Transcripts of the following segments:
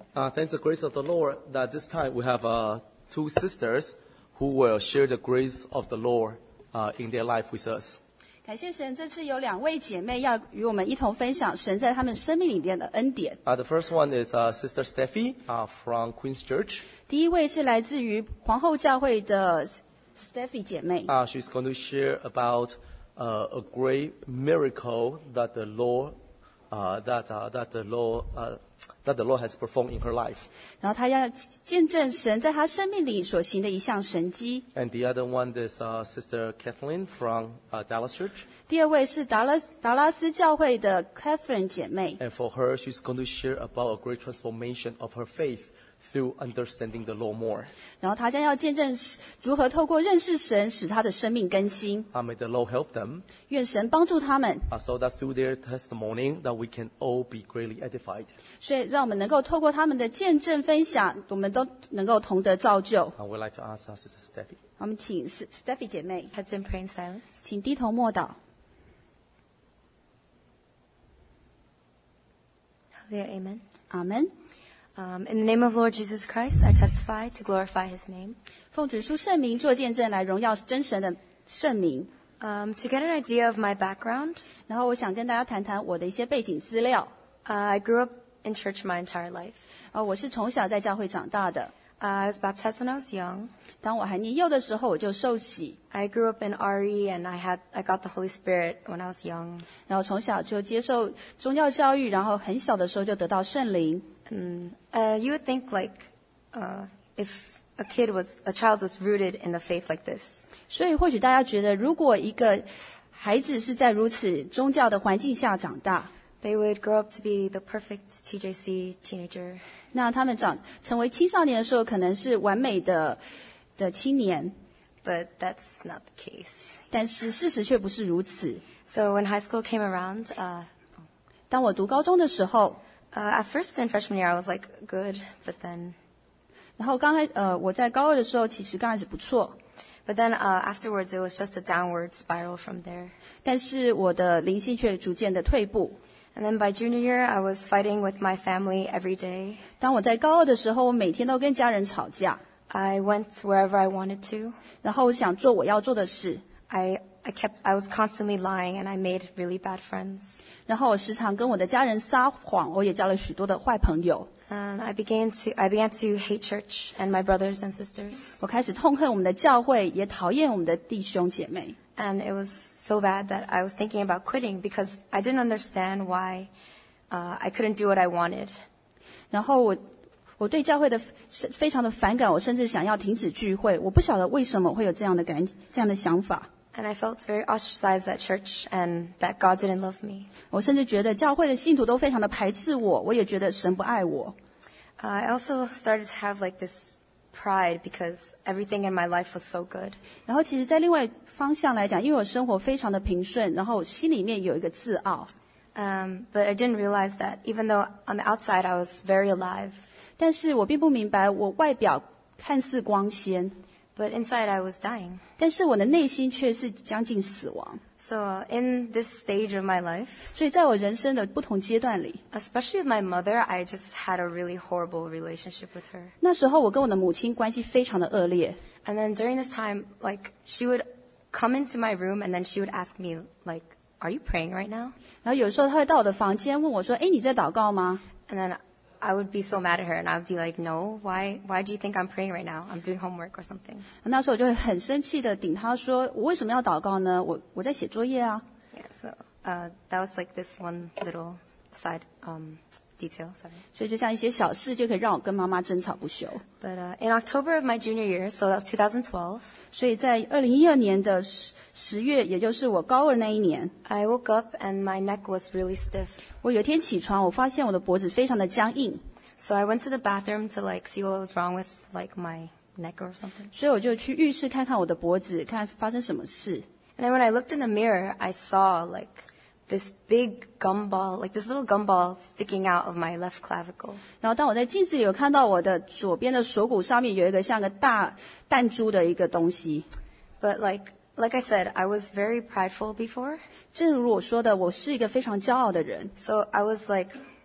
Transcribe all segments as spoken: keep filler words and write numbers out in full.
Uh, thanks the grace of the Lord that this time we have uh, two sisters who will share the grace of the Lord uh, in their life with us. 感谢神，这次有两位姐妹要与我们一同分享神在她们生命里面的恩典。 Uh, the first one is uh, Sister Steffi uh, from Queen's Church. 第一位是来自于皇后教会的 Steffi 姐妹。 Uh, she's going to share about uh, a great miracle that the Lord uh, that uh, that the Lord uh, that the Lord has performed in her life. 然后她要见证神在她生命里所行的一项神迹。 And the other one is uh, Sister Kathleen from uh, Dallas Church. 第二位是达拉达拉斯教会的 Catherine 姐妹。 And for her, she's going to share about a great transformation of her faith through understanding the Lord more. 然后她将要见证如何透过认识神，使她的生命更新。 Uh, may the Lord help them. 愿神帮助他们， Uh, so that through their testimony, that we can all be greatly edified. 所以让我们能够透过他们的见证分享，我们都能够同得造就。 I would like to ask uh, Sister Steffi. 我们请 Steffi 姐妹， Heads in prayer in silence. 请低头默祷。 Hallelujah, amen. 阿门。 Um, in the name of Lord Jesus Christ, I testify to glorify his name. 奉主书圣名做见证，来荣耀真神的圣名。 Um, to get an idea of my background, 然后我想跟大家谈谈我的一些背景资料。 uh, I grew up in church my entire life. 呃，我是从小在教会长大的。 Uh, I was baptized when I was young. 当我还年幼的时候，我就受洗， I grew up in R E and I had I got the Holy Spirit when I was young. 然后从小就接受宗教教育，然后很小的时候就得到圣灵。 And, uh, you would think like uh, if a kid was a child was rooted in the faith like this, 所以或许大家觉得，如果一个孩子是在如此宗教的环境下长大， they would grow up to be the perfect T J C teenager. 那他们长成为青少年的时候，可能是完美的的青年。 But that's not the case. 但是事实却不是如此。 So when high school came around, uh, 当我读高中的时候， uh, at first in freshman year I was like good, but then 然后刚开呃我在高二的时候，其实刚开始不错， but then uh, afterwards it was just a downward spiral from there. 但是我的灵性却逐渐的退步。 And then by junior year I was fighting with my family every day. 当我在高二的时候，我每天都跟家人吵架， I went wherever I wanted to. 然后我想做我要做的事， I I kept I was constantly lying and I made really bad friends. 然后我时常跟我的家人撒谎，我也交了许多的坏朋友。 And I began to I began to hate church and my brothers and sisters. 我开始痛恨我们的教会，也讨厌我们的弟兄姐妹。 And it was so bad that I was thinking about quitting because I didn't understand why uh, I couldn't do what I wanted. 然后我我对教会的非常的反感，我甚至想要停止聚会。我不晓得为什么会有这样的感这样的想法。 And I felt very ostracized at church and that God didn't love me. 我甚至觉得教会的信徒都非常的排斥我，我也觉得神不爱我。 Uh, I also started to have like this pride because everything in my life was so good. 然后其实在另外方向来讲，因为我生活非常的平顺，然后我心里面有一个自傲。 Um, but I didn't realize that even though on the outside I was very alive, 但是我并不明白，我外表看似光鲜， but inside I was dying. 但是我的内心却是将近死亡。 So uh, in this stage of my life, 所以在我人生的不同阶段里， especially with my mother, I just had a really horrible relationship with her. 那时候我跟我的母亲关系非常的恶劣。 And then during this time, like, she would come into my room and then she would ask me, like, are you praying right now? 然后有时候她会到我的房间问我说：“哎，你在祷告吗 And then I would be so mad at her and I would be like, no, why, why do you think I'm praying right now? I'm doing homework or something.？” 那时候我就会很生气的顶她说：“我为什么要祷告呢？我我在写作业啊。” Yeah, so uh, that was like this one little side um, detail. Sorry. 所以就像一些小事就可以让我跟妈妈争吵不休。 But uh, in October of my junior year, so that was two thousand twelve, 所以在二零一二年的十十月，也就是我高二那一年， I woke up and my neck was really stiff. 我有一天起床，我发现我的脖子非常的僵硬， So I went to the bathroom to like see what was wrong with like my neck or something. 所以我就去浴室看看我的脖子，看发生什么事。 And then when I looked in the mirror, I saw like this big gumball, like this little gumball sticking out of my left clavicle. 然后当我在镜子里有看到我的左边的锁骨上面有一个像个大弹珠的一个东西， But like like I said, I was very prideful before. 正如我说的，我是一个非常骄傲的人， So I was like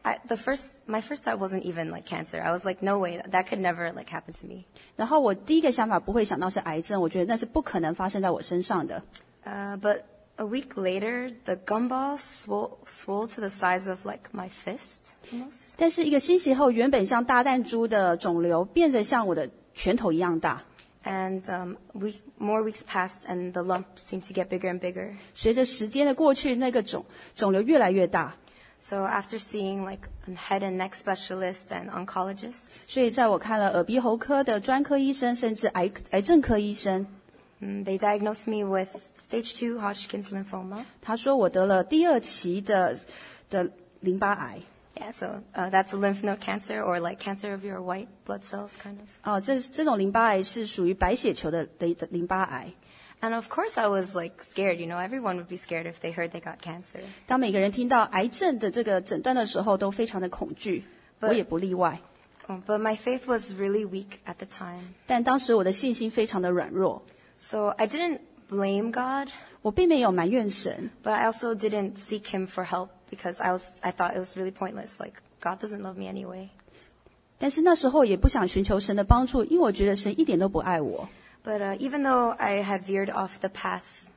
I, the first, my first thought wasn't even like cancer. I was like, no way, that could never like happen to me. 然后我第一个想法不会想到是癌症，我觉得那是不可能发生在我身上的。 Uh, but a week later, the gumball swole, swole to the size of like my fist almost. 但是一个星期后，原本像大弹珠的肿瘤变得像我的拳头一样大。 And um, week, more weeks passed, and the lump seemed to get bigger and bigger. 随着时间的过去，那个肿肿瘤越来越大。 So after seeing like a head and neck specialist and oncologists, 所以在我看了耳鼻喉科的专科医生，甚至癌癌症科医生， um, they diagnosed me with stage two Hodgkin's lymphoma. 他说我得了第二期的的淋巴癌。 Yeah, so uh, that's a lymph node cancer, or like cancer of your white blood cells, kind of. 哦，这这种淋巴癌是属于白血球的的的淋巴癌。 And of course, I was like scared. You know, everyone would be scared if they heard they got cancer. 当每个人听到癌症的这个诊断的时候，都非常的恐惧，我也不例外。 Oh, but my faith was really weak at the time. 但当时我的信心非常的软弱， So I didn't blame God, 我并没有埋怨神， but I also didn't seek Him for help because I was I thought it was really pointless. Like God doesn't love me anyway. 但是那时候也不想寻求神的帮助，因为我觉得神一点都不爱我。 But uh, even though I had veered off the path,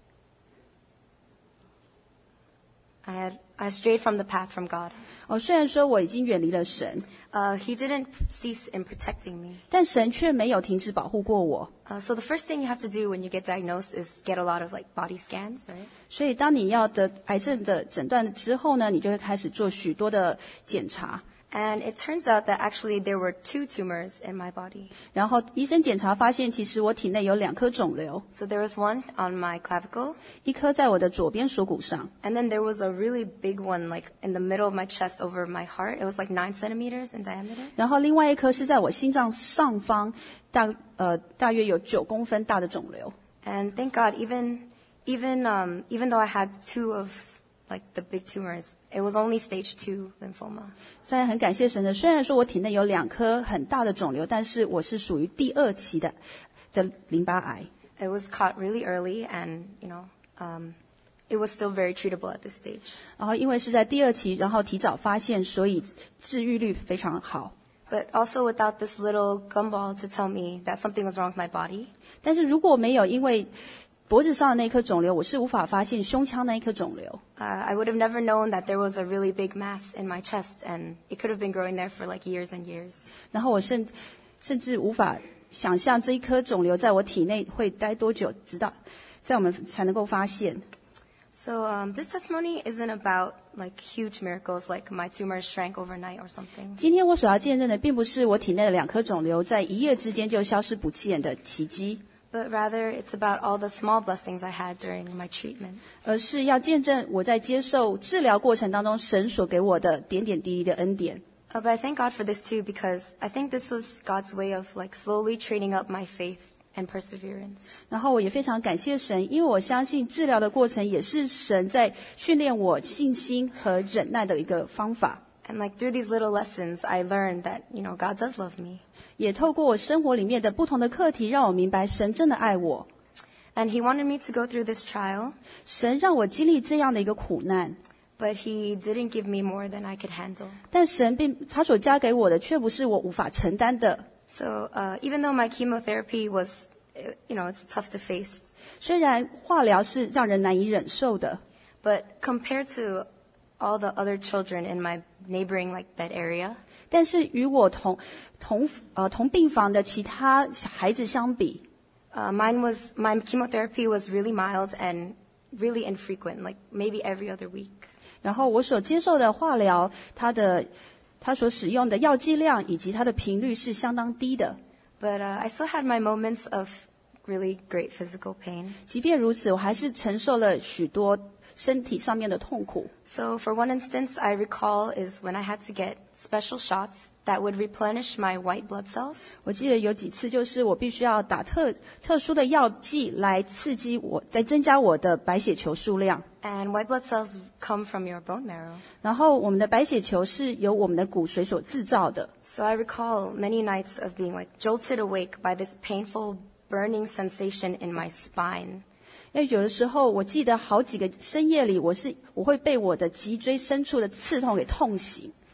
I had I strayed from the path from God. 哦，虽然说我已经远离了神， Uh, he didn't cease in protecting me. 但神却没有停止保护过我。 Uh, so the first thing you have to do when you get diagnosed is get a lot of like body scans, right? 所以当你要得癌症的诊断之后呢，你就会开始做许多的检查。 And it turns out that actually there were two tumors in my body. 然后医生检查发现，其实我体内有两颗肿瘤， So there was one on my clavicle, 一颗在我的左边锁骨上， and then there was a really big one like in the middle of my chest over my heart. It was like nine centimeters in diameter. 然后另外一颗是在我心脏上方，大呃大约有九公分大的肿瘤。 And thank God, even even um, even though I had two of like the big tumors, it was only stage two lymphoma. 虽然很感谢神的，虽然说我体内有两颗很大的肿瘤，但是我是属于第二期的的淋巴癌。 It was caught really early, and you know, um, it was still very treatable at this stage. 然后因为是在第二期，然后提早发现，所以治愈率非常好。 But also without this little gumball to tell me that something was wrong with my body, 但是如果没有因为脖子上的那颗肿瘤，我是无法发现胸腔那一颗肿瘤。 uh, I would have never known that there was a really big mass in my chest, and it could have been growing there for like years and years. 然后我甚甚至无法想象这一颗肿瘤在我体内会待多久，直到在我们才能够发现。 So um, this testimony isn't about like huge miracles, like my tumors shrank overnight or something. 今天我所要见证的，并不是我体内的两颗肿瘤在一夜之间就消失不见的奇迹， But rather, it's about all the small blessings I had during my treatment. 而是要见证我在接受治疗过程当中神所给我的点点滴滴的恩典。 Uh, but I thank God for this too, because I think this was God's way of like slowly training up my faith and perseverance. 然后我也非常感谢神，因为我相信治疗的过程也是神在训练我信心和忍耐的一个方法。 And like through these little lessons, I learned that, you know, God does love me. 也透过我生活里面的不同的课题，让我明白神真的爱我。 And He wanted me to go through this trial, 神让我经历这样的一个苦难， but He didn't give me more than I could handle. 但神并他所加给我的，却不是我无法承担的。 So uh, even though my chemotherapy was, uh, you know, it's tough to face, 虽然化疗是让人难以忍受的， but compared to all the other children in my neighboring like bed area, 但是与我同同呃同病房的其他小孩子相比， uh, mine was my chemotherapy was really mild and really infrequent, like maybe every other week. 然后我所接受的化疗，它的它所使用的药剂量以及它的频率是相当低的。 But uh, I still had my moments of really great physical pain. 即便如此，我还是承受了许多身体上面的痛苦。 So for one instance I recall is when I had to get special shots that would replenish my white blood cells. 我记得有几次，就是我必须要打特特殊的药剂来刺激我，来增加我的白血球数量。 And white blood cells come from your bone marrow. 然后我们的白血球是由我们的骨髓所制造的。 So I recall many nights of being like jolted awake by this painful burning sensation in my spine. 因为有的时候，我记得好几个深夜里，我是我会被我的脊椎深处的刺痛给痛醒。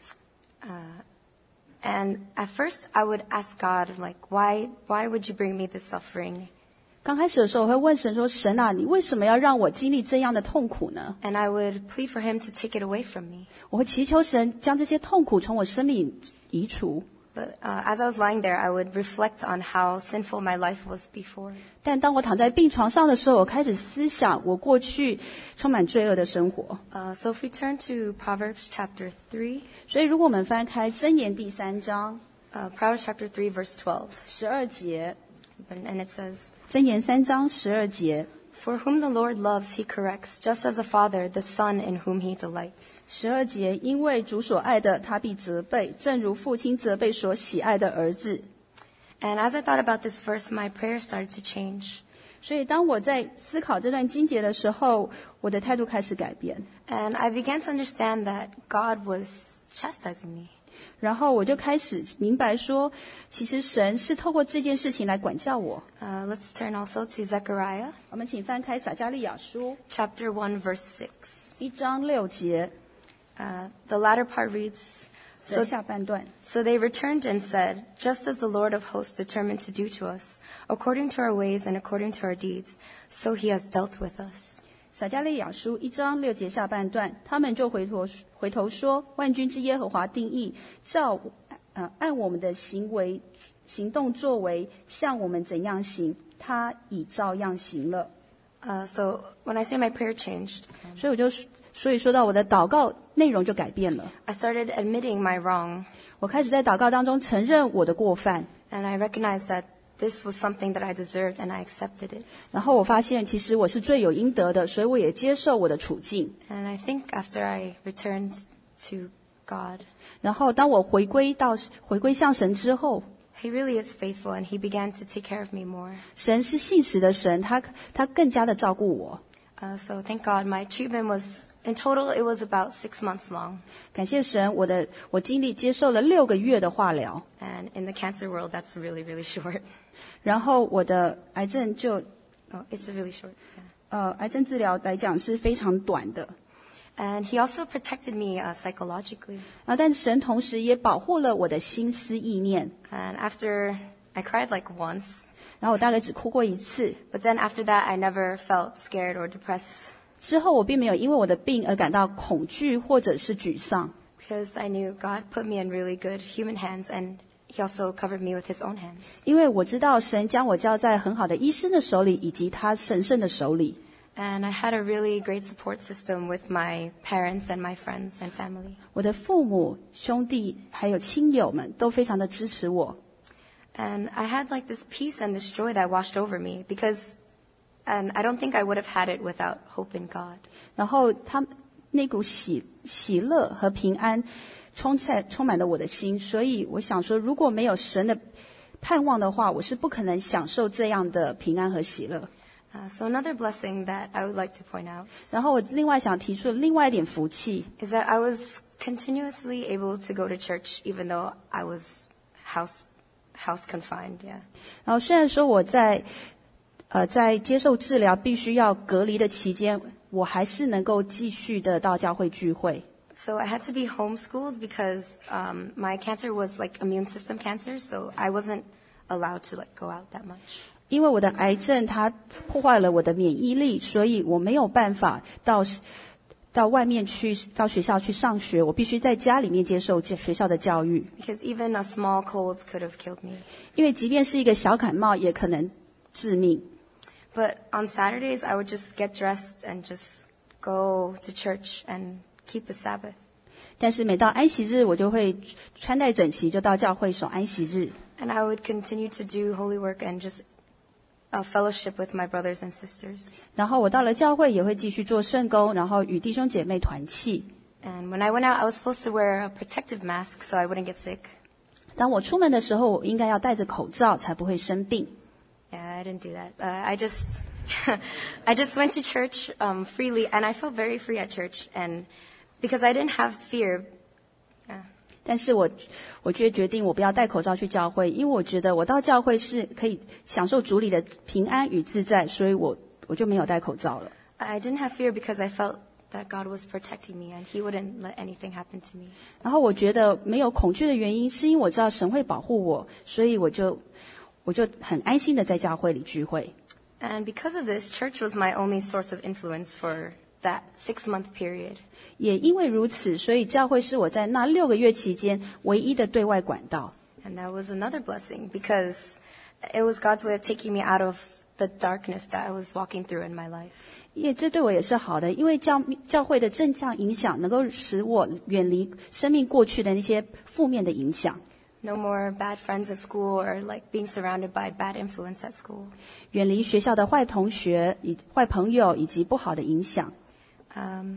And at first, I would ask God, like, why, why would you bring me this suffering? 刚开始的时候，我会问神说：“神啊，你为什么要让我经历这样的痛苦呢？” And I would plead for Him to take it away from me. 我会祈求神将这些痛苦从我生命移除。 But uh, as I was lying there, I would reflect on how sinful my life was before. 但当我躺在病床上的时候，我开始思想我过去充满罪恶的生活。 Uh, so if we turn to Proverbs chapter three, 所以，如果我们翻开箴言第三章 uh, Proverbs chapter three, verse twelve, 十二节， and it says, 箴言三章十二节， For whom the Lord loves, He corrects, just as a father the son in whom He delights. 十二节，因为主所爱的，他必责备，正如父亲责备所喜爱的儿子。 And as I thought about this verse, my prayer started to change. 所以，当我在思考这段经节的时候，我的态度开始改变。 And I began to understand that God was chastising me. 然后我就开始明白说，其实神是透过这件事情来管教我。 Uh, let's turn also to Zechariah 我们请翻开撒迦利亚书 chapter one, verse six. 一章六节 Uh, the latter part reads, 的 so, 下半段。 so they returned and said, just as the Lord of hosts determined to do to us, according to our ways and according to our deeds, so He has dealt with us. 撒迦利亚书一章六节下半段，他们就回头回头说：万军之耶和华定义，照呃按我们的行为行动作为，像我们怎样行，他已照样行了。 Uh, so when I say my prayer changed, 所以我就所以说到我的祷告内容就改变了。 I started admitting my wrong, 我开始在祷告当中承认我的过犯， and I recognized that this was something that I deserved, and I accepted it. 然后我发现其实我是罪有应得的，所以我也接受我的处境。 And I think after I returned to God, 然后当我回归到回归向神之后， He really is faithful, and He began to take care of me more. 神是信实的神，他他更加的照顾我。 Uh, so thank God, my treatment was, in total, it was about six months long. 感谢神，我的我经历接受了六个月的化疗， And in the cancer world, that's really, really short. 然后我的癌症就 Oh, it's really short. Yeah. 呃癌症治疗来讲是非常短的。 And He also protected me uh, psychologically. 啊，但神同时也保护了我的心思意念。 And after I cried like once, 然后我大概只哭过一次， but then after that, I never felt scared or depressed 之后我并没有因为我的病而感到恐惧或者是沮丧， because I knew God put me in really good human hands, and He also covered me with His own hands. 因为我知道神将我交在很好的医生的手里，以及他神圣的手里。 And I had a really great support system with my parents and my friends and family. 我的父母、兄弟还有亲友们都非常的支持我。 And I had like this peace and this joy that washed over me because, and I don't think I would have had it without hope in God. 然后他那股喜喜乐和平安充在充满了我的心，所以我想说，如果没有神的盼望的话，我是不可能享受这样的平安和喜乐。 Uh, so another blessing that I would like to point out 然后我另外想提出的另外一点福气， is that I was continuously able to go to church even though I was house house confined. Yeah. 然后虽然说我在呃在接受治疗必须要隔离的期间，我还是能够继续的到教会聚会。 So I had to be homeschooled because um, my cancer was like immune system cancer, so I wasn't allowed to like go out that much. 因为我的癌症它破坏了我的免疫力，所以我没有办法到到外面去到学校去上学，我必须在家里面接受学校的教育。 Because even a small cold could have killed me. 因为即便是一个小感冒，也可能致命。 But on Saturdays, I would just get dressed and just go to church and keep the Sabbath. 但是每到安息日，我就会穿戴整齐，就到教会守安息日。 And I would continue to do holy work and just uh, fellowship with my brothers and sisters. 然后我到了教会也会继续做圣工，然后与弟兄姐妹团契。 And when I went out, I was supposed to wear a protective mask so I wouldn't get sick. 当我出门的时候，我应该要戴着口罩，才不会生病。 Yeah, I didn't do that. Uh, I just, I just went to church um, freely, and I felt very free at church. And because I didn't have fear, yeah. 但是我我却决定我不要戴口罩去教会，因为我觉得我到教会是可以享受主里的平安与自在，所以我我就没有戴口罩了。 I didn't have fear because I felt that God was protecting me and He wouldn't let anything happen to me. 然后我觉得没有恐惧的原因，是因为我知道神会保护我，所以我就我就很安心的在教会里聚会。 And because of this, church was my only source of influence for that six-month period. 也因为如此，所以教会是我在那六个月期间唯一的对外管道。 And that was another blessing because it was God's way of taking me out of the darkness that I was walking through in my life. 也这对我也是好的，因为教教会的正向影响能够使我远离生命过去的那些负面的影响。 No more bad friends at school or like being surrounded by bad influence at school. 远离学校的坏同学、以坏朋友以及不好的影响。 Um,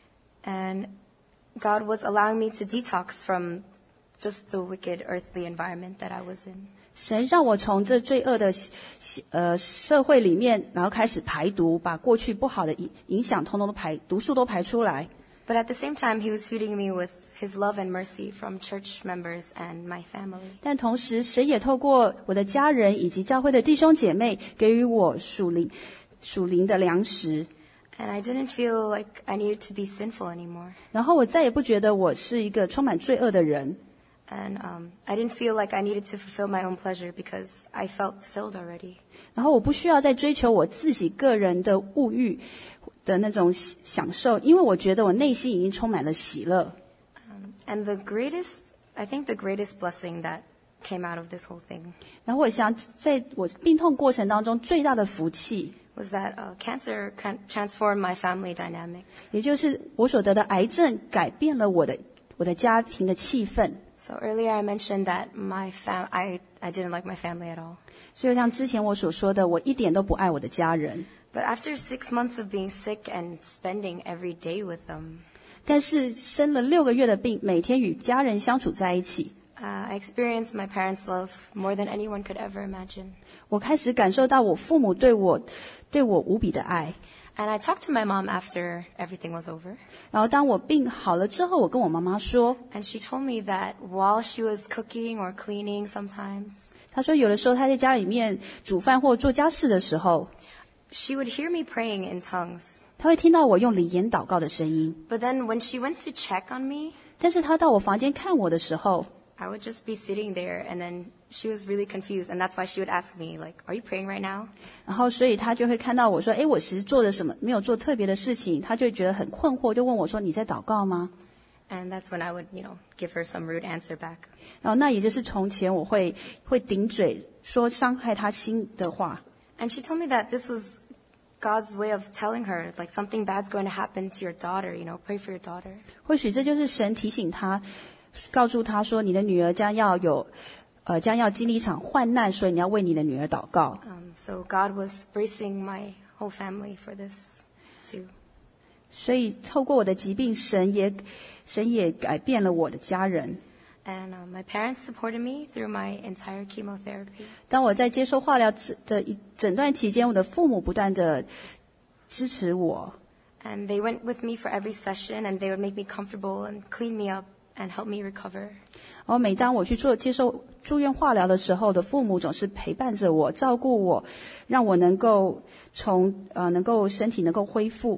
and God was allowing me to detox from just the wicked earthly environment that I was in. 神让我从这罪恶的呃社会里面，然后开始排毒，把过去不好的影影响通通都排毒素都排出来。 But at the same time, He was feeding me with His love and mercy from church members and my family. 但同时，神也透过我的家人以及教会的弟兄姐妹，给予我属灵属灵的粮食。 And I didn't feel like I needed to be sinful anymore. 然后我再也不觉得我是一个充满罪恶的人。 And um, I didn't feel like I needed to fulfill my own pleasure because I felt filled already. 然后我不需要再追求我自己个人的物欲的那种享受，因为我觉得我内心已经充满了喜乐。 Um, and the greatest, I think the greatest blessing that came out of this whole thing 然后我想，在我病痛过程当中，最大的福气， was that uh, cancer can transformed my family dynamic. 也就是我所得的癌症改变了我的我的家庭的气氛。 So earlier I mentioned that my fam- I, I didn't like my family at all. 所以像之前我所说的，我一点都不爱我的家人。 But after six months of being sick and spending every day with them, 但是生了六个月的病，每天与家人相处在一起， uh, I experienced my parents' love more than anyone could ever imagine. 我开始感受到我父母对我对我无比的爱。 And I talked to my mom after everything was over. 然后当我病好了之后，我跟我妈妈说， And she told me that while she was cooking or cleaning sometimes, 她说有的时候她在家里面煮饭或做家事的时候， she would hear me praying in tongues. 她会听到我用灵言祷告的声音。 But then when she went to check on me, 但是她到我房间看我的时候， I would just be sitting there and then she was really confused. And that's why she would ask me, like, are you praying right now? 然后所以她就会看到我说，诶，我其实做了什么，没有做特别的事情，她就会觉得很困惑，就问我说，你在祷告吗？ And that's when I would, you know, give her some rude answer back. 然后那也就是从前我会会顶嘴说伤害她心的话。 And she told me that this was God's way of telling her, like, something bad's going to happen to your daughter, you know, pray for your daughter. 或许这就是神提醒她，告诉她说，你的女儿将要有，呃，将要经历一场患难，所以你要为你的女儿祷告。 Um, so God was bracing my whole family for this too. 所以透过我的疾病，神也神也改变了我的家人。 And uh, my parents supported me through my entire chemotherapy. 当我在接受化疗的一整段期间，我的父母不断的支持我， And they went with me for every session, and they would make me comfortable and clean me up and help me recover. 然后每当我去做接受住院化疗的时候，的父母总是陪伴着我，照顾我，让我能够从呃能够身体能够恢复。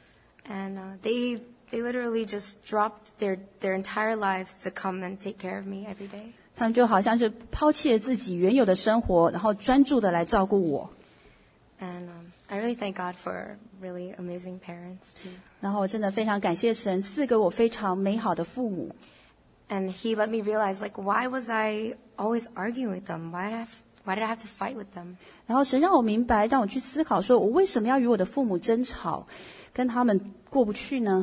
And uh, they they literally just dropped their their entire lives to come and take care of me every day. 他们就好像是抛弃了自己原有的生活，然后专注的来照顾我。 And um, I really thank God for really amazing parents too. 然后我真的非常感谢神，赐给我非常美好的父母。 And He let me realize, like, why was I always arguing with them? Why did I have, why did I have to fight with them? 然后神让我明白，让我去思考，说我为什么要与我的父母争吵，跟他们过不去呢？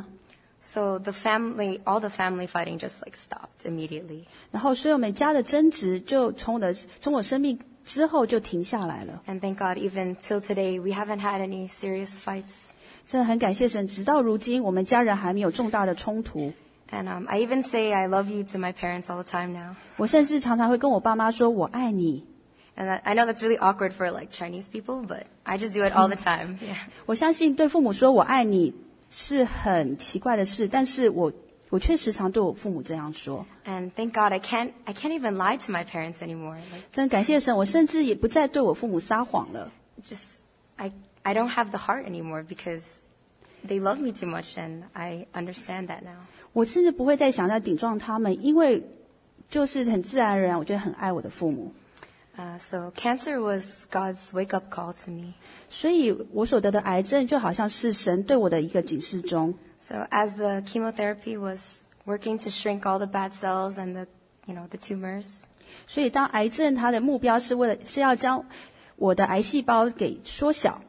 So the family, all the family fighting just like stopped immediately. 然后所以我们家的争执就从我的从我生命之后就停下来了。 And thank God, even till today, we haven't had any serious fights. 真的很感谢神，直到如今我们家人还没有重大的冲突。 And um, I even say I love you to my parents all the time now. 我甚至常常会跟我爸妈说我爱你。 And I, I know that's really awkward for like Chinese people, but I just do it all the time. Yeah. 我相信对父母说我爱你是很奇怪的事，但是我我却时常对我父母这样说。 And thank God, I can't I can't even lie to my parents anymore. Like, 真的感谢神，我甚至也不再对我父母撒谎了， just I I don't have the heart anymore because they love me too much, and I understand that now. 我甚至不会再想要顶撞他们，因为就是很自然而然，我就很爱我的父母。 Uh, so cancer was God's wake-up call to me. 所以我所得的癌症就好像是神对我的一个警示钟。 So as the chemotherapy was working to shrink all the bad cells and the, you know, the tumors. 所以当癌症它的目标是为了是要将我的癌细胞给缩小。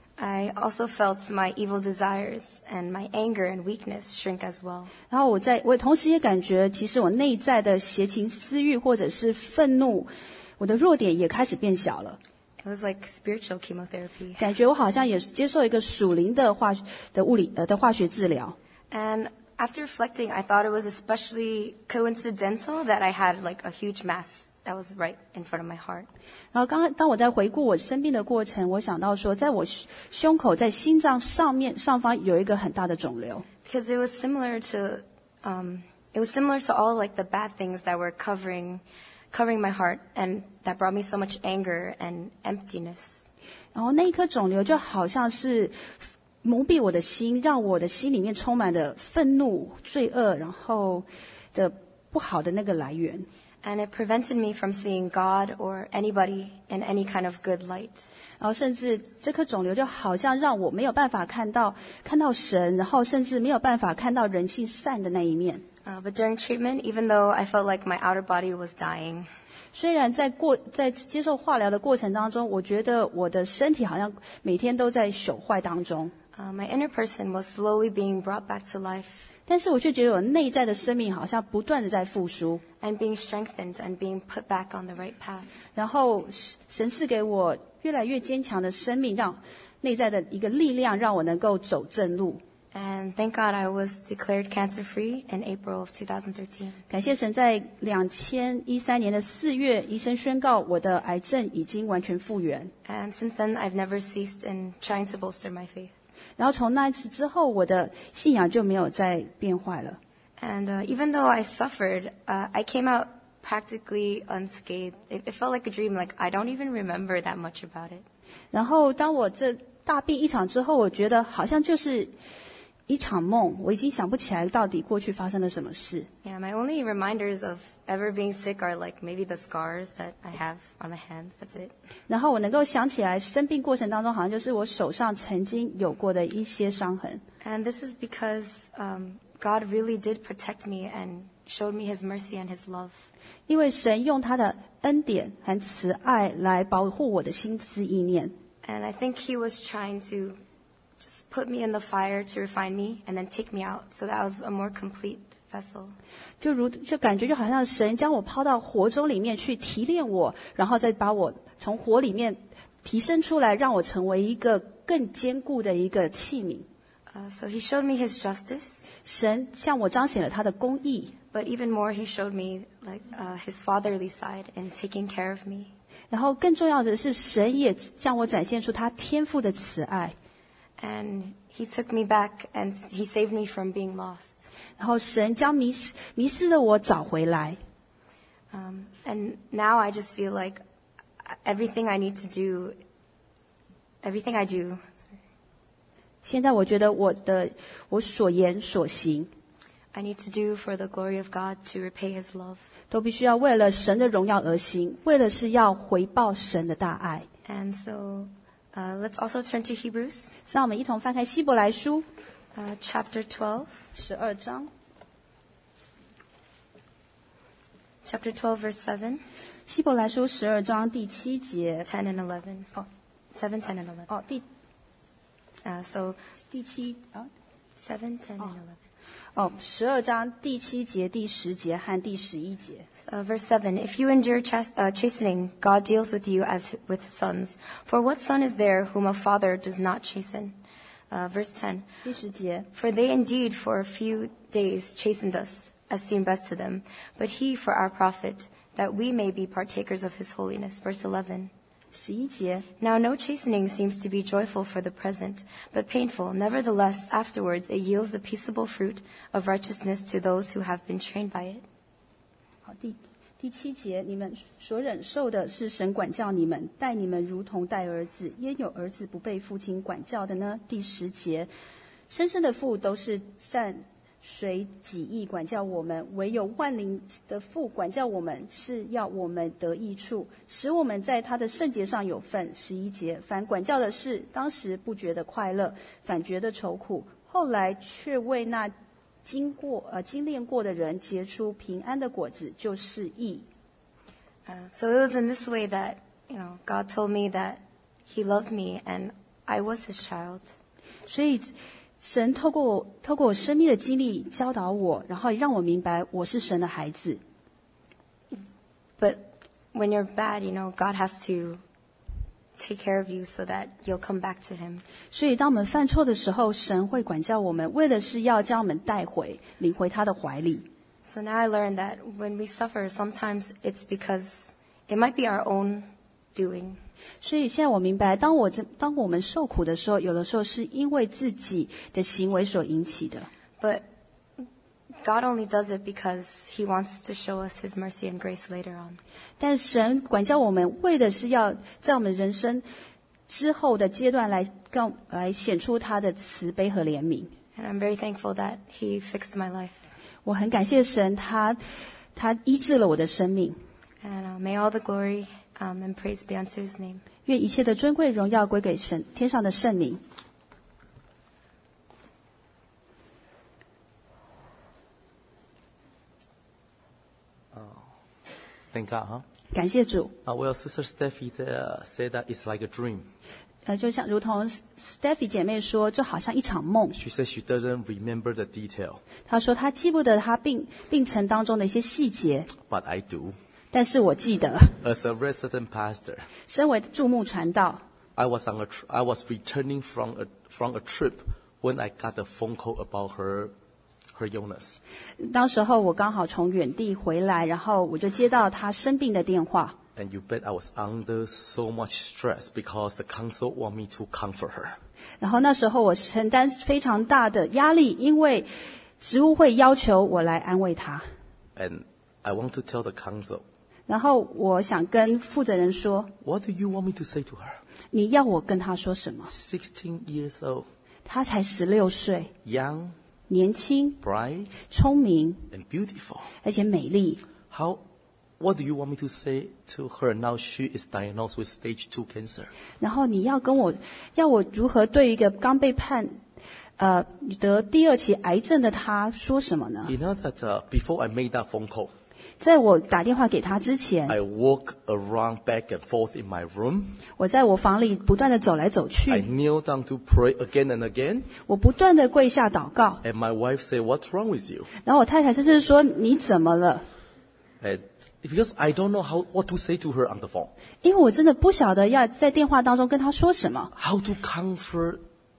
I also felt my evil desires and my anger and weakness shrink as well. 然后我在我同时也感觉，其实我内在的邪情私欲或者是愤怒，我的弱点也开始变小了。 It was like spiritual chemotherapy. 感觉我好像也接受一个属灵的化的物理呃的化学治疗。 And after reflecting, I thought it was especially coincidental that I had like a huge mass that was right in front of my heart. 然后刚刚当我在回顾我生病的过程，我想到说，在我胸口在心脏上面上方有一个很大的肿瘤。 Because it was similar to, um, it was similar to all like the bad things that were covering, covering my heart, and that brought me so much anger and emptiness. 然后那一颗肿瘤就好像是蒙蔽我的心，让我的心里面充满了愤怒、罪恶，然后的不好的那个来源。 And it prevented me from seeing God or anybody in any kind of good light. 然后甚至这颗肿瘤就好像让我没有办法看到看到神，然后甚至没有办法看到人性善的那一面。 Uh, but during treatment, even though I felt like my outer body was dying, 虽然在过在接受化疗的过程当中，我觉得我的身体好像每天都在朽坏当中。 uh, my inner person was slowly being brought back to life. 但是我却觉得我内在的生命好像不断的在复苏。 And being strengthened and being put back on the right path. 然后神赐给我越来越坚强的生命，让内在的一个力量，让我能够走正路。 And thank God I was declared cancer-free in April of twenty thirteen. 感谢神，在两千一三年的四月，医生宣告我的癌症已经完全复原。 And since then, I've never ceased in trying to bolster my faith. 然后从那一次之后，我的信仰就没有再变坏了。 And uh, even though I suffered, uh, I came out practically unscathed. It, it felt like a dream. Like I don't even remember that much about it. 然后当我这大病一场之后，我觉得好像就是一场梦，我已经想不起来到底过去发生了什么事。 Yeah, my only reminders of ever being sick are like maybe the scars that I have on my hands. That's it. 然后我能够想起来，生病过程当中好像就是我手上曾经有过的一些伤痕。 And this is because um, God really did protect me and showed me His mercy and His love. 因为神用他的恩典和慈爱来保护我的心思意念。 And I think He was trying to just put me in the fire to refine me and then take me out so that I was a more complete vessel. 就如就感觉就好像神将我抛到火中里面去提炼我，然后再把我从火里面提升出来，让我成为一个更坚固的一个器皿。 Uh, so He showed me His justice. 神向我彰显了他的公义。 But even more, He showed me like uh, His fatherly side in taking care of me. 然后更重要的是，神也向我展现出他天父的慈爱。 And He took me back and He saved me from being lost. 然后神将迷失迷失的我找回来。 Um, and now I just feel like everything I need to do, everything I do, 现在我觉得我的我所言所行 I need to do for the glory of God to repay His love. 都必须要为了神的荣耀而行，为了是要回报神的大爱。 And so uh, let's also turn to Hebrews 让我们一同翻开希伯来书 uh, chapter twelve. 十二章， Chapter twelve, verse seven, 希伯来书十二章第七节。 ten, and eleven. Oh. seven, ten, and eleven. 哦，第 Uh, so 第七啊， seven, ten, and eleven. 哦，十二章第七节、第十节和第十一节。 Uh, verse seven, if you endure chas- uh, chastening, God deals with you as with sons. For what son is there whom a father does not chasten? Uh, verse ten, 第十节， for they indeed for a few days chastened us, as seemed best to them, but He for our profit, that we may be partakers of His holiness. Verse eleven, 十一节， now no chastening seems to be joyful for the present, but painful. Nevertheless, afterwards it yields the peaceable fruit of righteousness to those who have been trained by it. 好，第第七节，你们所忍受的是神管教你们，待你们如同待儿子，焉有儿子不被父亲管教的呢？第十节， 生生的父都是善随己意管教我们，唯有万灵的父管教我们，是要我们得益处，使我们在他的圣洁上有份。十一节，凡管教的事，当时不觉得快乐，反觉得愁苦，后来却为那经过呃经练过的人结出平安的果子，就是义。 Uh, so it was in this way that, you know, God told me that He loved me and I was His child. 所以神透过我透过我生命的经历教导我，然后让我明白我是神的孩子。 But when you're bad, you know, God has to take care of you so that you'll come back to Him. 所以当我们犯错的时候，神会管教我们，为的是要将我们带回领回他的怀里。 So now I learned that when we suffer, sometimes it's because it might be our own doing. 所以现在我明白，当我当我们受苦的时候，有的时候是因为自己的行为所引起的。 But God only does it because He wants to show us His mercy and grace later on. 但神管教我们，为的是要在我们人生之后的阶段来告来显出他的慈悲和怜悯。 And I'm very thankful that He fixed my life. 我很感谢神，他他医治了我的生命。 And uh, may all the glory um, and praise be unto His name. 愿一切的尊贵荣耀归给神天上的圣名。 Thank God, huh? 感谢主。 Uh, well, Sister Steffi uh, said that it's like a dream. 呃，就像如同 Steffi 姐妹说，就好像一场梦。 She says she doesn't remember the detail, 她说她记不得她病病程当中的一些细节， but I do. 但是我记得， As a resident pastor, 身为注目传道， I was on a tr- I was returning from a from a trip when I got a phone call about her her illness. 当时候我刚好从远地回来，然后我就接到她生病的电话。 And you bet I was under so much stress because the council want me to comfort her. 然后那时候我承担非常大的压力，因为职务会要求我来安慰她。 And I want to tell the council, 然后我想跟负责人说， what do you want me to say to her? 你要我跟她说什么？ sixteen years old, 她才十六岁， young, 年轻、 bright, 聪明， and beautiful. 而且美丽。 How, what do you want me to say to her now she is diagnosed with stage two cancer? 然后你要跟我，要我如何对一个刚被判，呃，得第二期癌症的她说什么呢？ You know that uh, before I made that phone call, 在我打电话给她之前， I walk around back and forth in my room. 我在我房里不断的走来走 I 去， kneel down to pray again and again. 我不断的跪下祷告。 And my wife said, what's wrong with you? 然后我太太甚至说：“你怎么了 And because I don't know how, what to say to her on the phone. 因为我真的不晓得要在电话当中跟她说什么， How to comfort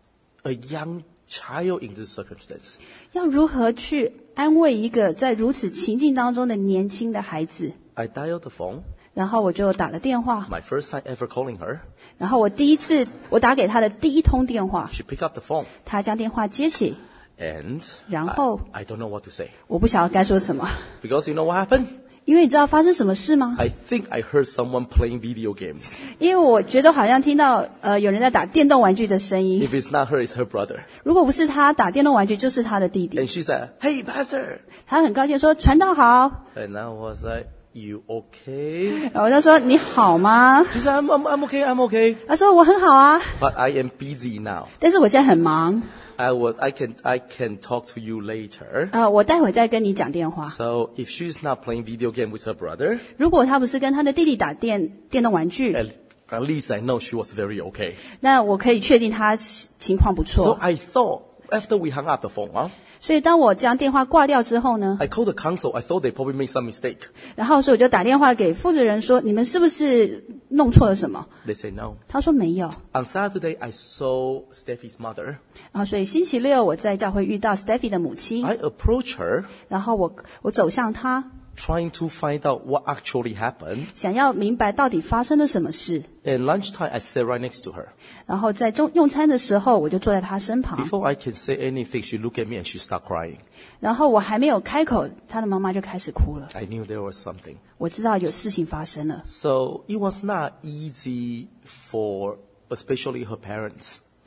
a young child in this circumstance. 要如何去安慰一个在如此情境当中的年轻的孩子。 I dialed the phone, 然后我就打了电话， my first time ever calling her. 然后我第一次我打给她的第一通电话， She picked up the phone. 她将电话接起， And 然后 I, I don't know what to say. 我不晓得该说什么， Because you know what happened? 因为你知道发生什么事吗？ I think I heard someone playing video games. 因为我觉得好像听到呃有人在打电动玩具的声音， If it's not her, it's her brother. 如果不是他打电动玩具，就是他的弟弟。 And she said, hey, pastor. 他很高兴说：“传道好。 And I was like, you okay?” ” 然后我就说：“你好吗 He said, I'm, I'm, I'm okay, I'm okay. ？” 他说：“我很好啊， But I am busy now. 但是我现在很忙， I will, I can, I can talk to you later. 呃，我待会再跟你讲电话。 So if she's not playing video game with her brother, 如果他不是跟他的弟弟打电电动玩具， at, at least I know she was very okay. 那我可以确定他情况不 So 错。 I thought, after we hung up the phone, huh, 所以当我将电话挂掉之后呢， I called the council. I thought they probably made some mistake. 然后所以我就打电话给负责人说：“你们是不是弄错了什么 They say no.？” 他说：“没有。 On Saturday, I saw Steffi's mother. ” 然后所以星期六我在教会遇到 Steffi 的母亲， I approached her, 然后我我走向她， trying to find out what actually happened. 想要明白到底发生了什么事。 And lunchtime, I sat right next to her. 然后在中用餐的时候，我就坐在她身旁。 Before I can say anything, she looked at me and she started crying. 然后我还没有开口，她的妈妈就开始哭了。 I knew there was something. 我知道有事情发生了， So it was not easy for, especially her parents.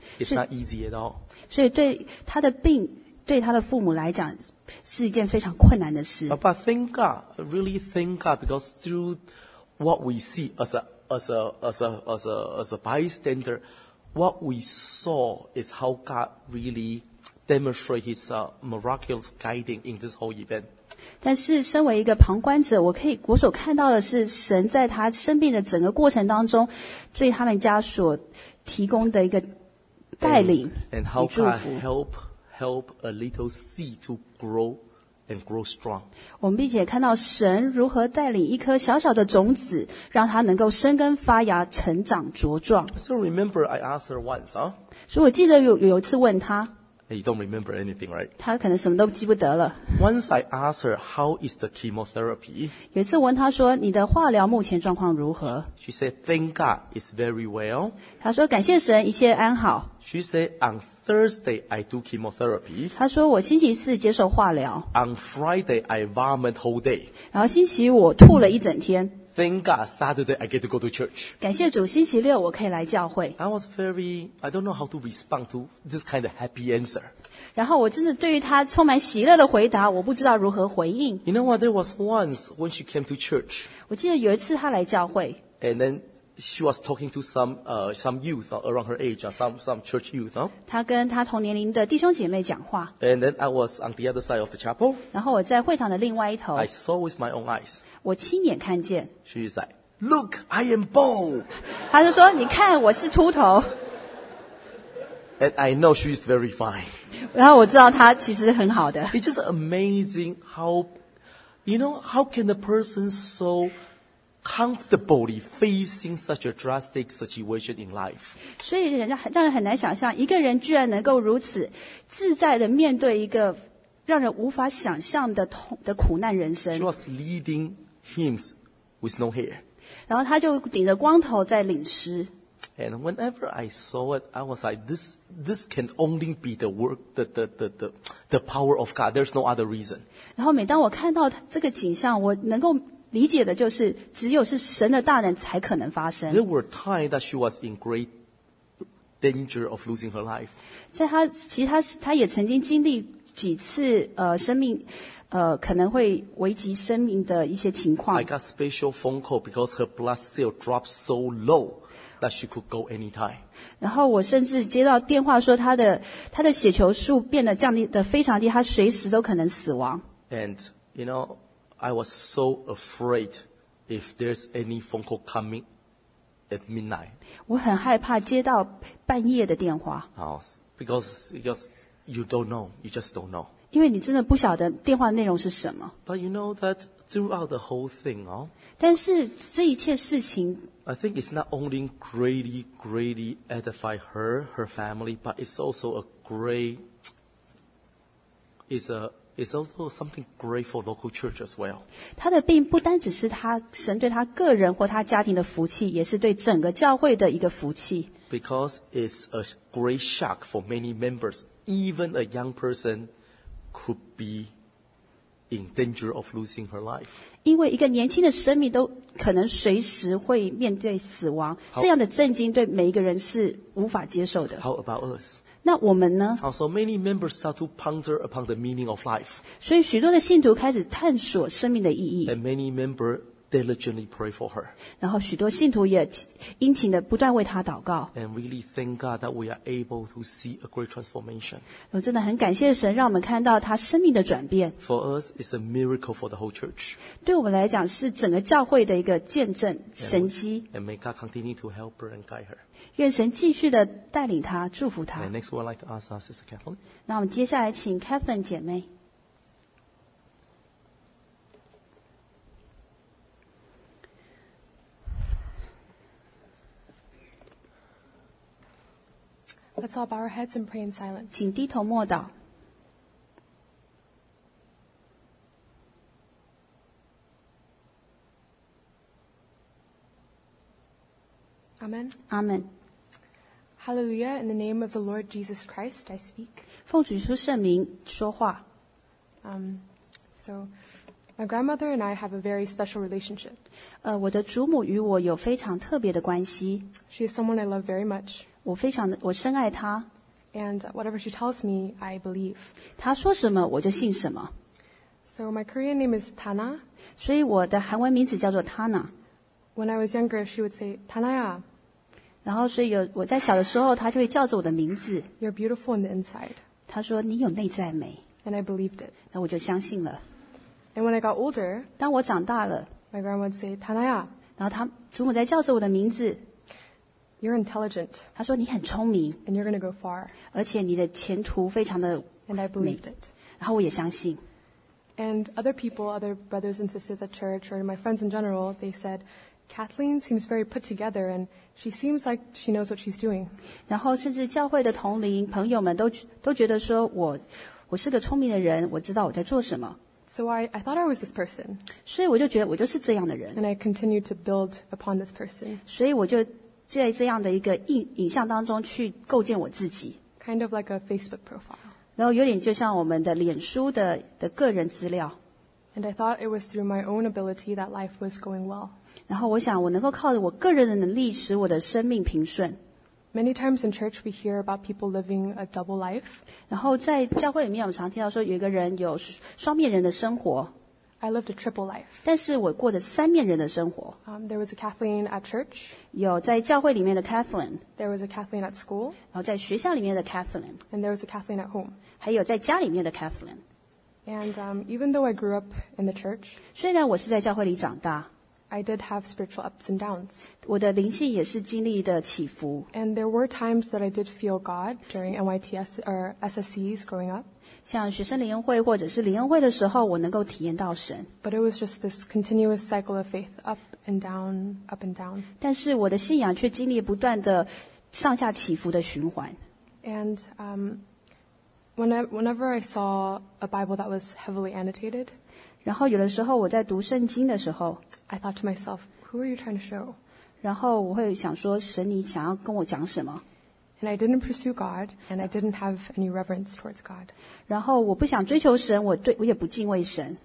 It's not easy at all. 所以对他的病，对他的父母来讲是一件非常困难的事。 But, but thank God, really thank God, because through what we see as a as a as a as a as a bystander, what we saw is how God really demonstrate His uh, miraculous guiding in this whole event. 但是身为一个旁观者，我可以我所看到的是神在他生病的整个过程当中，对他们家所提供的一个带领 And, and how 与祝 God 福。 help help a little seed to grow and grow strong. 我们并且看到神如何带领一颗小小的种子，让它能够生根发芽、成长茁壮。 So remember, I asked her once, huh? 所以我记得有有一次问他， And you don't remember anything, right? 他可能什么都记不得了。 Once I asked her, how is the chemotherapy? 有一次我问他说：“你的化疗目前状况如何 She said, thank God, it's very well.？” 他说：“感谢神，一切安好。 She said, on Thursday, I do chemotherapy. ” 他说：“我星期四接受化疗， On Friday, I vomit whole day. 然后星期五我吐了一整天。 Thank God, Saturday, I get to go to church. 感谢主，星期六我可以来教会。 I was very, I don't know how to respond to this kind of happy answer. ” 然后我真的对于他充满喜乐的回答，我不知道如何回应。 You know what? There was once when she came to church, 我记得有一次他来教会， and then she was talking to some uh, some youth around her age, uh, some some church youth. Huh? 他跟他同年龄的弟兄姐妹讲话， And then I was on the other side of the chapel. 然后我在会堂的另外一头， I saw with my own eyes. 我亲眼看见， She is like, "Look, I am bald," 他就说：“你看，我是秃头。 and I know she is very fine. ” 然后我知道他其实很好的。 It's just amazing how, you know, how can a person so comfortably facing such a drastic situation in life? 所以人家让人很难想象，一个人居然能够如此自在的面对一个让人无法想象的痛的苦难人 She 生。 was leading hymns with no hair. 然后他就顶着光头在领诗。 And whenever I saw it, I was like, this, this can only be the work, the, the, the, the, the power of God. There's no other reason. 然后每当我看到这个景象，我能够理解的就是，只有是神的大能才可能发生。 There were times that she was in great danger of losing her life. 在他其实他他也曾经经历几次呃生命呃可能会危及生命的一些情况 I。got special phone call because her blood cell dropped so low that she could go anytime. 然后我甚至接到电话说他的他的血球数变得降低的非常低，他随时都可能死亡。 And, you know, I was so afraid if there's any phone call coming at midnight. 我很害怕接到半夜的电话， Uh, because, because you don't know. You just don't know. 因为你真的不晓得电话内容是什么。 But you know that throughout the whole thing, oh, 但是这一切事情， I think it's not only greatly, greatly edify her, her family, but it's also a great, it's a, it's also something great for local church as well. 他的病不单只是他神对他个人或他家庭的福气，也是对整个教会的一个福气。 Because it's a great shock for many members. Even a young person could be in danger of losing her life. 因为一个年轻的生命都可能随时会面对死亡， 好这样的震惊对每一个人是无法接受的。 How about us? 那我们呢？ Also, many members start to ponder upon the meaning of life. 所以许多的信徒开始探索生命的意义， And many members diligently pray for her. 然后许多信徒也殷勤的不断为他祷告。 And really thank God that we are able to see a great transformation. 我真的很感谢神，让我们看到他生命的转变。 For us, it's a miracle for the whole church. 对我们来讲，是整个教会的一个见证神迹。 And may God continue to help her and guide her. 愿神继续的带领他，祝福他 And。next one, I'd like to ask our Sister Kathleen. 那我们接下来请 Catherine 姐妹。 Let's all bow our heads and pray in silence. 请低头默祷。 Amen. 阿门。 Hallelujah. In the name of the Lord Jesus Christ, I speak. 奉主耶稣圣名说话。 Um, so, my grandmother and I have a very special relationship. 呃，我的祖母与我有非常特别的关系， She is someone I love very much. 我非常的我深爱他， and whatever she tells me, I believe. 他说什么我就信什么。 So my Korean name is Tana. 所以我的韩文名字叫做 Tana。 When I was younger, she would say, "Tanaya, 然后所以有我在小的时候，他就会叫着我的名字， you're beautiful on the inside." 他说你有内在美， And I believed it. 那我就相信了。 And when I got older, 当我长大了， my grandma would say, "Tanaya, 然后他祖母在叫着我的名字， you're intelligent 他说你很聪明， and you're going to go far." 而且你的前途非常的 And I 美 believed it. 然后我也相信。 And other people, other brothers and sisters at church, or my friends in general, they said, "Kathleen seems very put together and she seems like she knows what she's doing." 然后甚至教会的同龄朋友们都都觉得说我我是个聪明的人，我知道我在做什么， So I, I thought I was this person, 所以我就觉得我就是这样的人， and I continued to build upon this person, 所以我就在这样的一个影影像当中去构建我自己， kind of like a Facebook profile. 然后有点就像我们的脸书的的个人资料。 And I thought it was through my own ability that life was going well. 然后我想我能够靠着我个人的能力使我的生命平顺。 Many times in church we hear about people living a double life. 然后在教会里面，我们常听到说有一个人有双面人的生活， I lived a triple life. 但是我过着三面人的生活。 Um, there was a Kathleen at church. 有在教会里面的 Catherine， There was a Kathleen at school. 然后在学校里面的 Catherine， And there was a Kathleen at home. 还有在家里面的 Catherine。 And um, even though I grew up in the church, 虽然我是在教会里长大， I did have spiritual ups and downs. 我的灵性也是经历的起伏。 And there were times that I did feel God during N Y T S or S S Cs growing up. 像学生联恩会或者是联恩会的时候，我能够体验到神， But it was just this continuous cycle of faith, up and down, up and down. 但是我的信仰却经历不断的上下起伏的循环。 And um, when I, whenever I saw a Bible that was heavily annotated, 然后有的时候我在读圣经的时候， I thought to myself, who are you trying to show? 然后我会想说，神你想要跟我讲什么？ And I didn't pursue God, and I didn't have any reverence towards God. 然后我不想追求神，我对我也不敬畏神。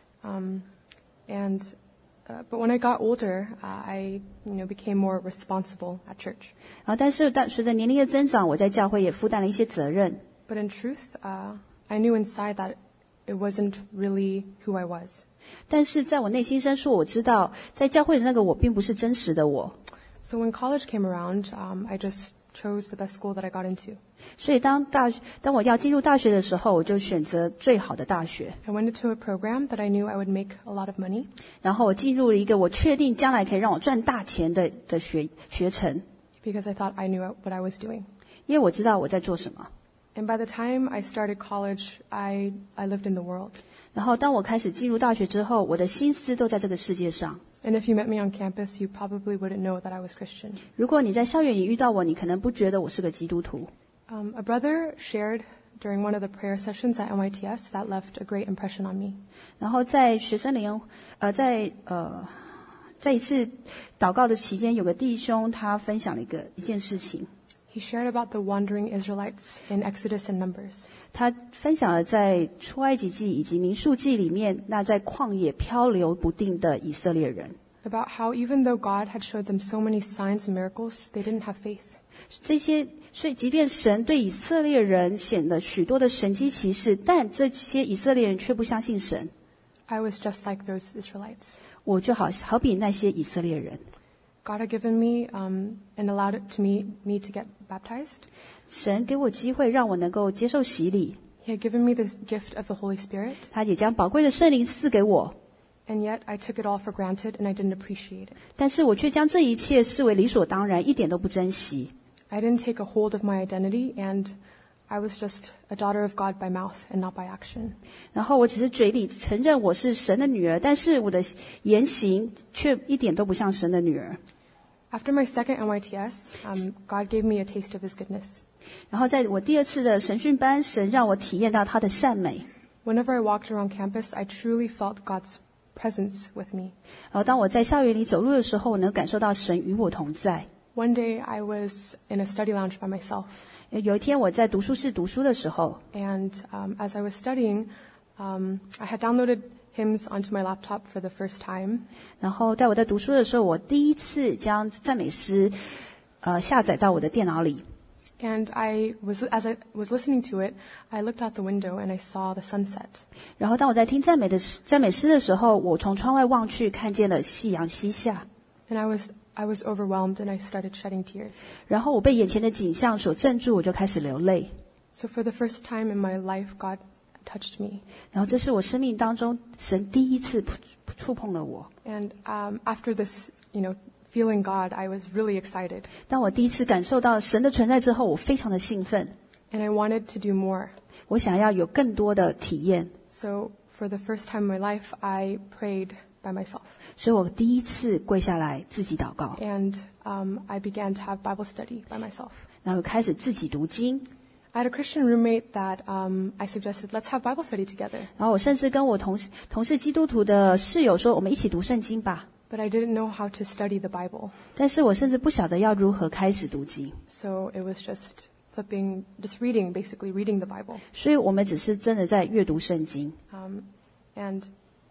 Um, and uh, but when I got older, uh, I you know became more responsible at church. 然后但是但随着年龄的增长，我在教会也负担了一些责任。 But in truth, uh, I knew inside that it wasn't really who I was. 但是在我内心深处，我知道在教会的那个我并不是真实的我。 So when college came around, um, I just chose the best school that I got into. 所以当大当我要进入大学的时候，我就选择最好的大学。 I went into a program that I knew I would make a lot of money. 然后我进入了一个我确定将来可以让我赚大钱的的学学程， Because I thought I knew what I was doing. 因为我知道我在做什么。 And by the time I started college, I, I lived in the world. 然后当我开始进入大学之后，我的心思都在这个世界上。 And if you met me on campus, you probably wouldn't know that I was Christian. 如果你在校园里遇到我，你可能不觉得我是个基督徒。 Um, a brother shared during one of the prayer sessions at N Y T S that left a great impression on me. 然后在学生联，呃，在呃，在一次祷告的期间，有个弟兄他分享了一个一件事情。 He shared about the wandering Israelites in Exodus and Numbers. 他分享了在出埃及记以及民数记里面，那在旷野漂流不定的以色列人。 About how even though God had showed them so many signs and miracles, they didn't have faith. 这些，所以即便神对以色列人显了许多的神迹奇事，但这些以色列人却不相信神。 I was just like those Israelites. 我就好好比那些以色列人。 God had given me um, and allowed it to me, me to get baptized. 神给我机会让我能够接受洗礼， He had given me the gift of the Holy Spirit, 他也将宝贵的圣灵赐给我， and yet I took it all for granted and I didn't appreciate it. 但是我却将这一切视为理所当然，一点都不珍惜。 I didn't take a hold of my identity, and I was just a daughter of God by mouth and not by action. 然后我只是嘴里承认我是神的女儿，但是我的言行却一点都不像神的女儿。 After my second N Y T S, um, God gave me a taste of His goodness. 然后在我第二次的神训班，神让我体验到他的善美。 Whenever I walked around campus, I truly felt God's presence with me. 然后当我在校园里走路的时候，我能感受到神与我同在。 One day, I was in a study lounge by myself, 有一天我在读书室读书的时候， and um, as I was studying, um, I had downloaded hymns onto my laptop for the first time. 然后在我在读书的时候，我第一次将赞美诗，呃，下载到我的电脑里。 And I was, as I was listening to it, I looked out the window and I saw the sunset. 然后当我在听赞美的赞美诗的时候，我从窗外望去，看见了夕阳西下。 And I was, I was overwhelmed and I started shedding tears. 然后我被眼前的景象所镇住，我就开始流泪。 So for the first time in my life, God touched me. 然后这是我生命当中神第一次触碰了我。 And um, after this, you know, feeling God, I was really excited. 当我第一次感受到神的存在之后，我非常的兴奋。 And I wanted to do more. 我想要有更多的体验。 So for the first time in my life, I prayed by myself. 所以我第一次跪下来自己祷告。 And um, I began to have Bible study by myself. 然后开始自己读经。 I had a Christian roommate that um, I suggested, let's have Bible study together. 然后我甚至跟我同同是基督徒的室友说，我们一起读圣经吧。 But I didn't know how to study the Bible. 但是我甚至不晓得要如何开始读经。 So it was just flipping, just reading, basically reading the Bible. 所以我们只是真的在阅读圣经。 Um, and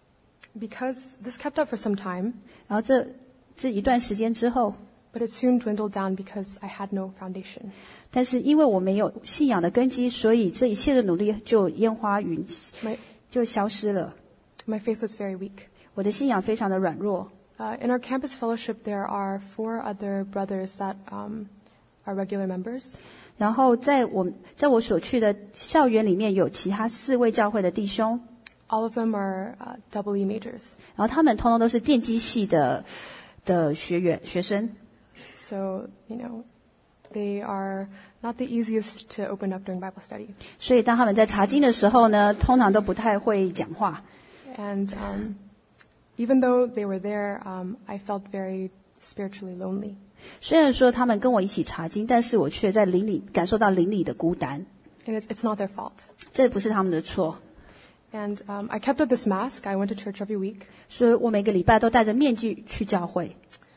because this kept up for some time, 然后这这一段时间之后， but it soon dwindled down because I had no foundation. 但是因为我没有信仰的根基，所以这一切的努力就烟花云 My, 就消失了。 my faith was very weak. 我的信仰非常的软弱。 Uh, in our campus fellowship, there are four other brothers that um, are regular members. 然后在我在我所去的校园里面有其他四位教会的弟兄， All of them are uh, double E majors. 然后他们通通都是电机系的的学员学生。 So, you know, they are not the easiest to open up during Bible study. 所以当他们在查经的时候呢，通常都不太会讲话。 And um, even though they were there, um, I felt very spiritually lonely. 虽然说他们跟我一起查经，但是我却在灵里感受到灵里的孤单。 And it's, it's not their fault. 这不是他们的错。 And um, I kept up this mask. I went to church every week. 所以我每个礼拜都戴着面具去教会。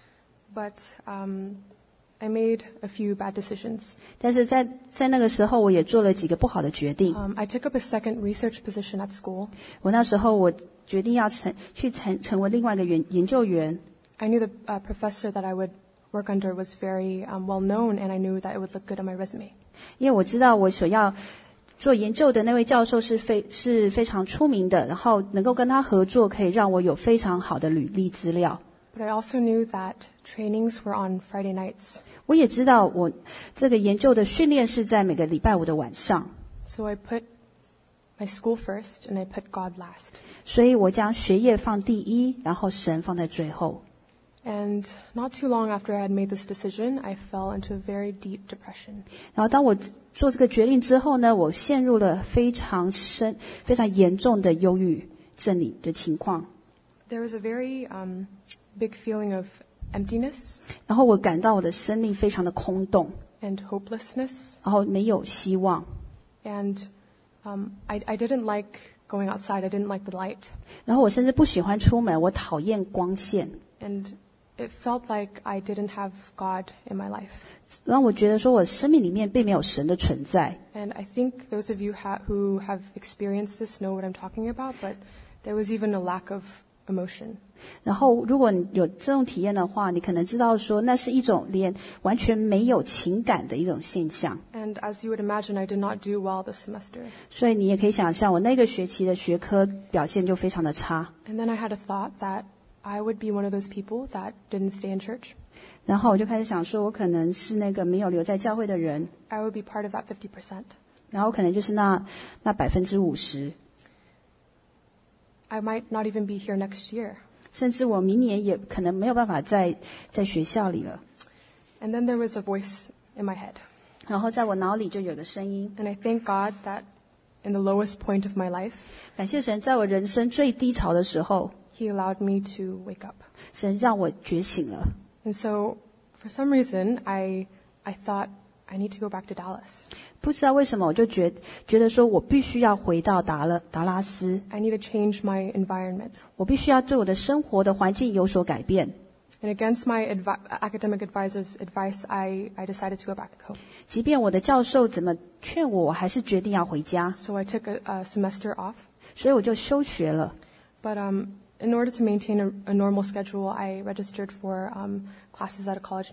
But um, I made a few bad decisions. 但是在在那个时候，我也做了几个不好的决定。 Um, I took up a second research position at school. 我那时候我决定要成去成成为另外一个研研究员。 I knew the uh, professor that I would work under was very um, well known, and I knew that it would look good on my resume. 因为我知道我所要做研究的那位教授是非是非常出名的，然后能够跟他合作，可以让我有非常好的履历资料。 But I also knew that trainings were on Friday nights. 我也知道我这个研究的训练是在每个礼拜五的晚上， So I put my school first, and I put God last. 所以我将学业放第一，然后神放在最后。 And not too long after I had made this decision, I fell into a very deep depression. 然后当我做这个决定之后呢，我陷入了非常深、非常严重的忧郁症里的情况。 There was a very um, big feeling of emptiness 然后我感到我的生命非常的空洞， and hopelessness. 然后没有希望。 And um, I, I didn't like going outside. I didn't like the light. 然后我甚至不喜欢出门，我讨厌光线。 And it felt like I didn't have God in my life. 让我觉得说我生命里面并没有神的存在。 And I think those of you ha- who have experienced this know what I'm talking about, but there was even a lack of emotion. 然后如果你有这种体验的话，你可能知道说那是一种连完全没有情感的一种现象。 And as you would imagine, I did not do well this semester. 所以你也可以想象，我那个学期的学科表现就非常的差。 And then I had a thought that I would be one of those people that didn't stay in church. 然后我就开始想说，我可能是那个没有留在教会的人， I would be part of that fifty percent. 然后可能就是那那百分之五十， I might not even be here next year. 甚至我明年也可能没有办法在在学校里了。 And then there was a voice in my head. 然后在我脑里就有个声音， And I thank God that in the lowest point of my life, 感谢神，在我人生最低潮的时候， He allowed me to wake up. 神让我觉醒了。 And so, for some reason, I, I thought, I need to go back to Dallas. 不知道为什么，我就觉觉得说我必须要回到达勒达拉斯， I need to change my environment. 我必须要对我的生活的环境有所改变。 And against my advi- academic advisor's advice, I, I decided to go back home. 即便我的教授怎么劝我，我还是决定要回家， So I took a, a semester off. 所以我就休学了。 But um, in order to maintain a, a normal schedule, I registered for um, classes at a college nearby.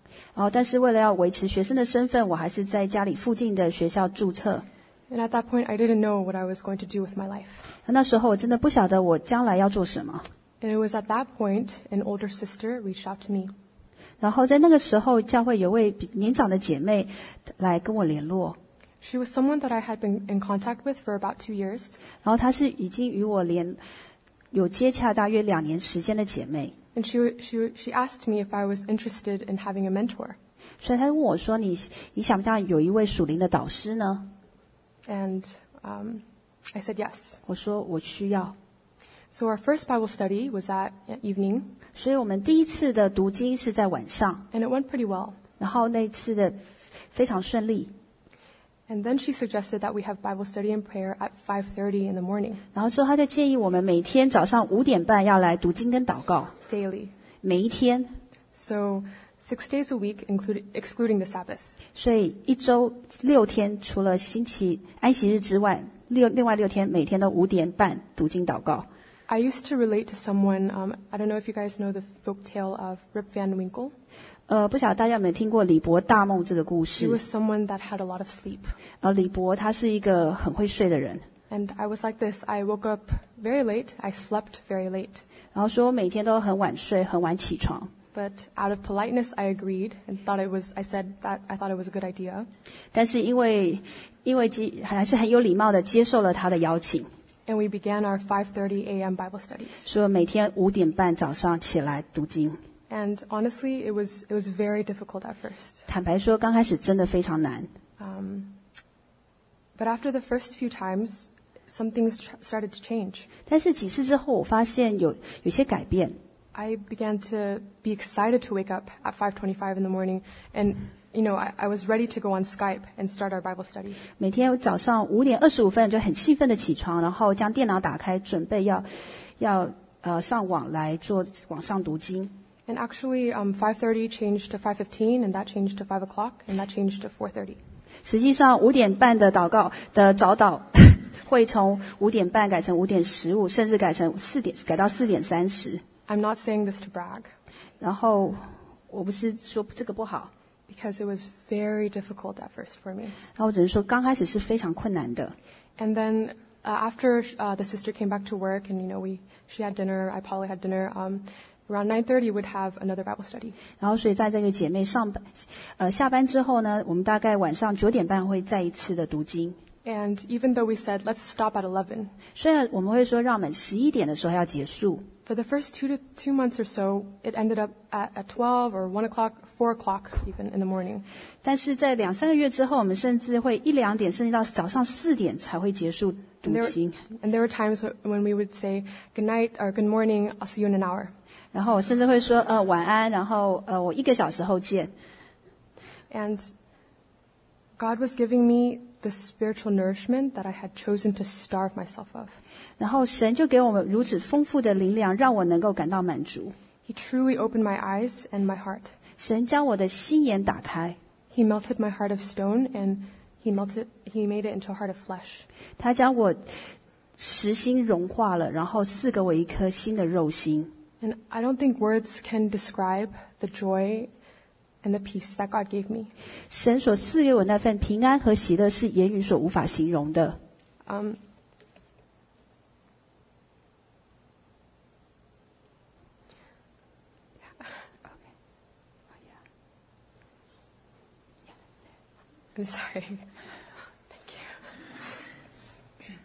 然后，但是为了要维持学生的身份，我还是在家里附近的学校注册。 And at that point, I didn't know what I was going to do with my life. 那时候我真的不晓得我将来要做什么。 And it was at that point an older sister reached out to me. 然后在那个时候，教会有位比年长的姐妹来跟我联络。 She was someone that I had been in contact with for about two years. 然后她是已经与我联有接洽大约两年时间的姐妹。 And she she she asked me if I was interested in having a mentor. 所以她问我说：“你你想不想有一位属灵的导师呢？” And um, I said yes. 我说我需要。 So our first Bible study was at evening. 所以我们第一次的读经是在晚上。 And it went pretty well. 然后那一次的非常顺利。 And then she suggested that we have Bible study and prayer at five thirty in the morning. 然后之后她就建议我们每天早上五点半要来读经跟祷告。 Daily. 每一天。 So six days a week, including excluding the Sabbath. 所以一周六天，除了星期安息日之外，六另外六天每天都五点半读经祷告。 I used to relate to someone. Um, I don't know if you guys know the folk tale of Rip Van Winkle. 呃，不晓得大家有没有听过李伯大梦这个故 He 事？ was someone that had a lot of sleep. 呃，李伯他是一个很会睡的人， And I was like this. I woke up very late. I slept very late. 然后说每天都很晚睡，很晚起床。 But out of politeness, I agreed and thought it was. I said that I thought it was a good idea. 但是因为因为接还是很有礼貌的接受了他的邀请， And we began our five thirty a.m. Bible studies. 说每天五点半早上起来读经。 And honestly, it was it was very difficult at first. 坦白说，刚开始真的非常难。 Um, but after the first few times, some things tr- started to change. 但是几次之后，我发现有有些改变。 I began to be excited to wake up at five twenty-five in the morning, and you know, I, I was ready to go on Skype and start our Bible study. 每天早上五点二十五分就很兴奋的起床，然后将电脑打开，准备要要呃上网来做网上读经。 And actually, um, five thirty changed to five fifteen, and that changed to five o'clock, and that changed to four thirty. 实际上五点半的祷告的早祷会从五点半改成五点十五，甚至改成四点改到四点三十。 I'm not saying this to brag, 然后我不是说这个不好， because it was very difficult at first for me. 然后我只是说刚开始是非常困难的。 And then uh, after uh, the sister came back to work, and you know, we she had dinner, I probably had dinner. Um, around nine thirty, we'd have another Bible study. 然后所以在这个姐妹上班呃下班之后呢，我们大概晚上九点半会再一次的读经。 And even though we said let's stop at eleven, 虽然我们会说让我们十一点的时候要结束， for the first two to two months or so, it ended up at, at twelve or one o'clock, four o'clock even in the morning. 但是在两三个月之后，我们甚至会一两点，甚至到早上四点才会结束读 And there, 经。 and there were times wh- when we would say good night or good morning, I'll see you in an hour. 然后我甚至会说呃晚安，然后呃我一个小时后见。 And God was giving me the spiritual nourishment that I had chosen to starve myself of. 然后神就给我们如此丰富的灵粮，让我能够感到满足。 He truly opened my eyes and my heart. 神将我的心眼打开， He melted my heart of stone and he melted, he made it into a heart of flesh. 他将我实心融化了，然后赐给我一颗新的肉心。 And I don't think words can describe the joy and the peace that God gave me. 神所赐给我那份平安和喜乐，是言语所无法形容的。 Um, I'm sorry. Thank you.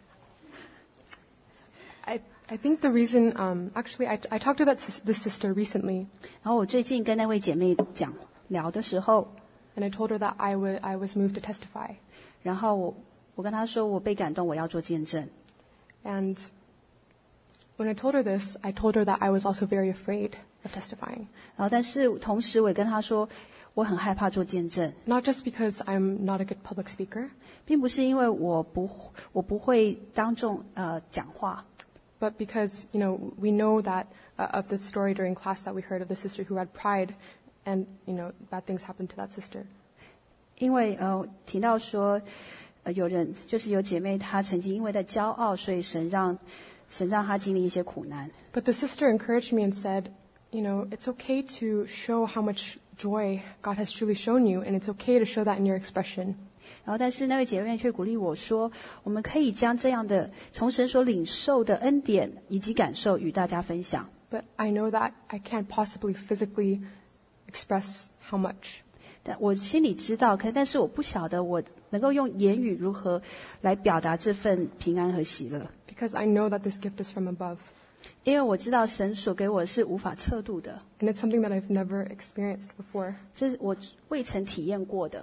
I I think the reason, um, actually, I I talked to that sis- this sister recently, 然后我最近跟那位姐妹讲聊的时候， and I told her that I wa- I was moved to testify. 然后我我跟她说我被感动，我要做见证。 And when I told her this, I told her that I was also very afraid of testifying. 然后但是同时我也跟她说，我很害怕做见证， Not just because I'm not a good public speaker, 并不是因为我不我不会当众呃讲话， but because, you know, we know that uh, of the story during class that we heard of the sister who had pride, and, you know, bad things happened to that sister. 因为呃提到说，呃有人就是有姐妹她曾经因为在骄傲，所以神让神让她经历一些苦难。 But the sister encouraged me and said, you know, it's okay to show how much joy God has truly shown you, and it's okay to show that in your expression. 然后，但是那位姐妹却鼓励我说，我们可以将这样的从神所领受的恩典以及感受与大家分享。 But I know that I can't possibly physically express how much. 但我心里知道，可但是我不晓得我能够用言语如何来表达这份平安和喜乐。 Because I know that this gift is from above. 因为我知道神所给我是无法测度的， And it's something that I've never experienced before. 这是我未曾体验过的。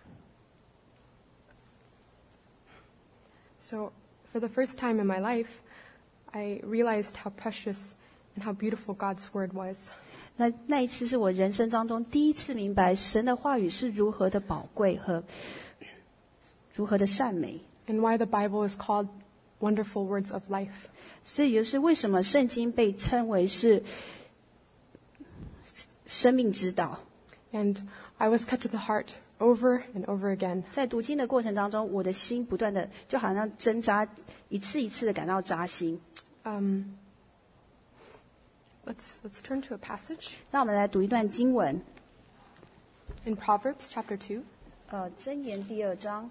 So, for the first time in my life, I realized how precious and how beautiful God's word was. 那那一次是我人生当中第一次明白神的话语是如何的宝贵和如何的善美， And why the Bible is called wonderful words of life. 所以就是为什么圣经被称为是生命之道。 And I was cut to the heart over and over again. 在读经的过程当中，我的心不断的就好像挣扎，一次一次的感到扎心。 Um, let's, let's turn to a passage 让我们来读一段经文， in Proverbs chapter two. 呃，箴言第二章，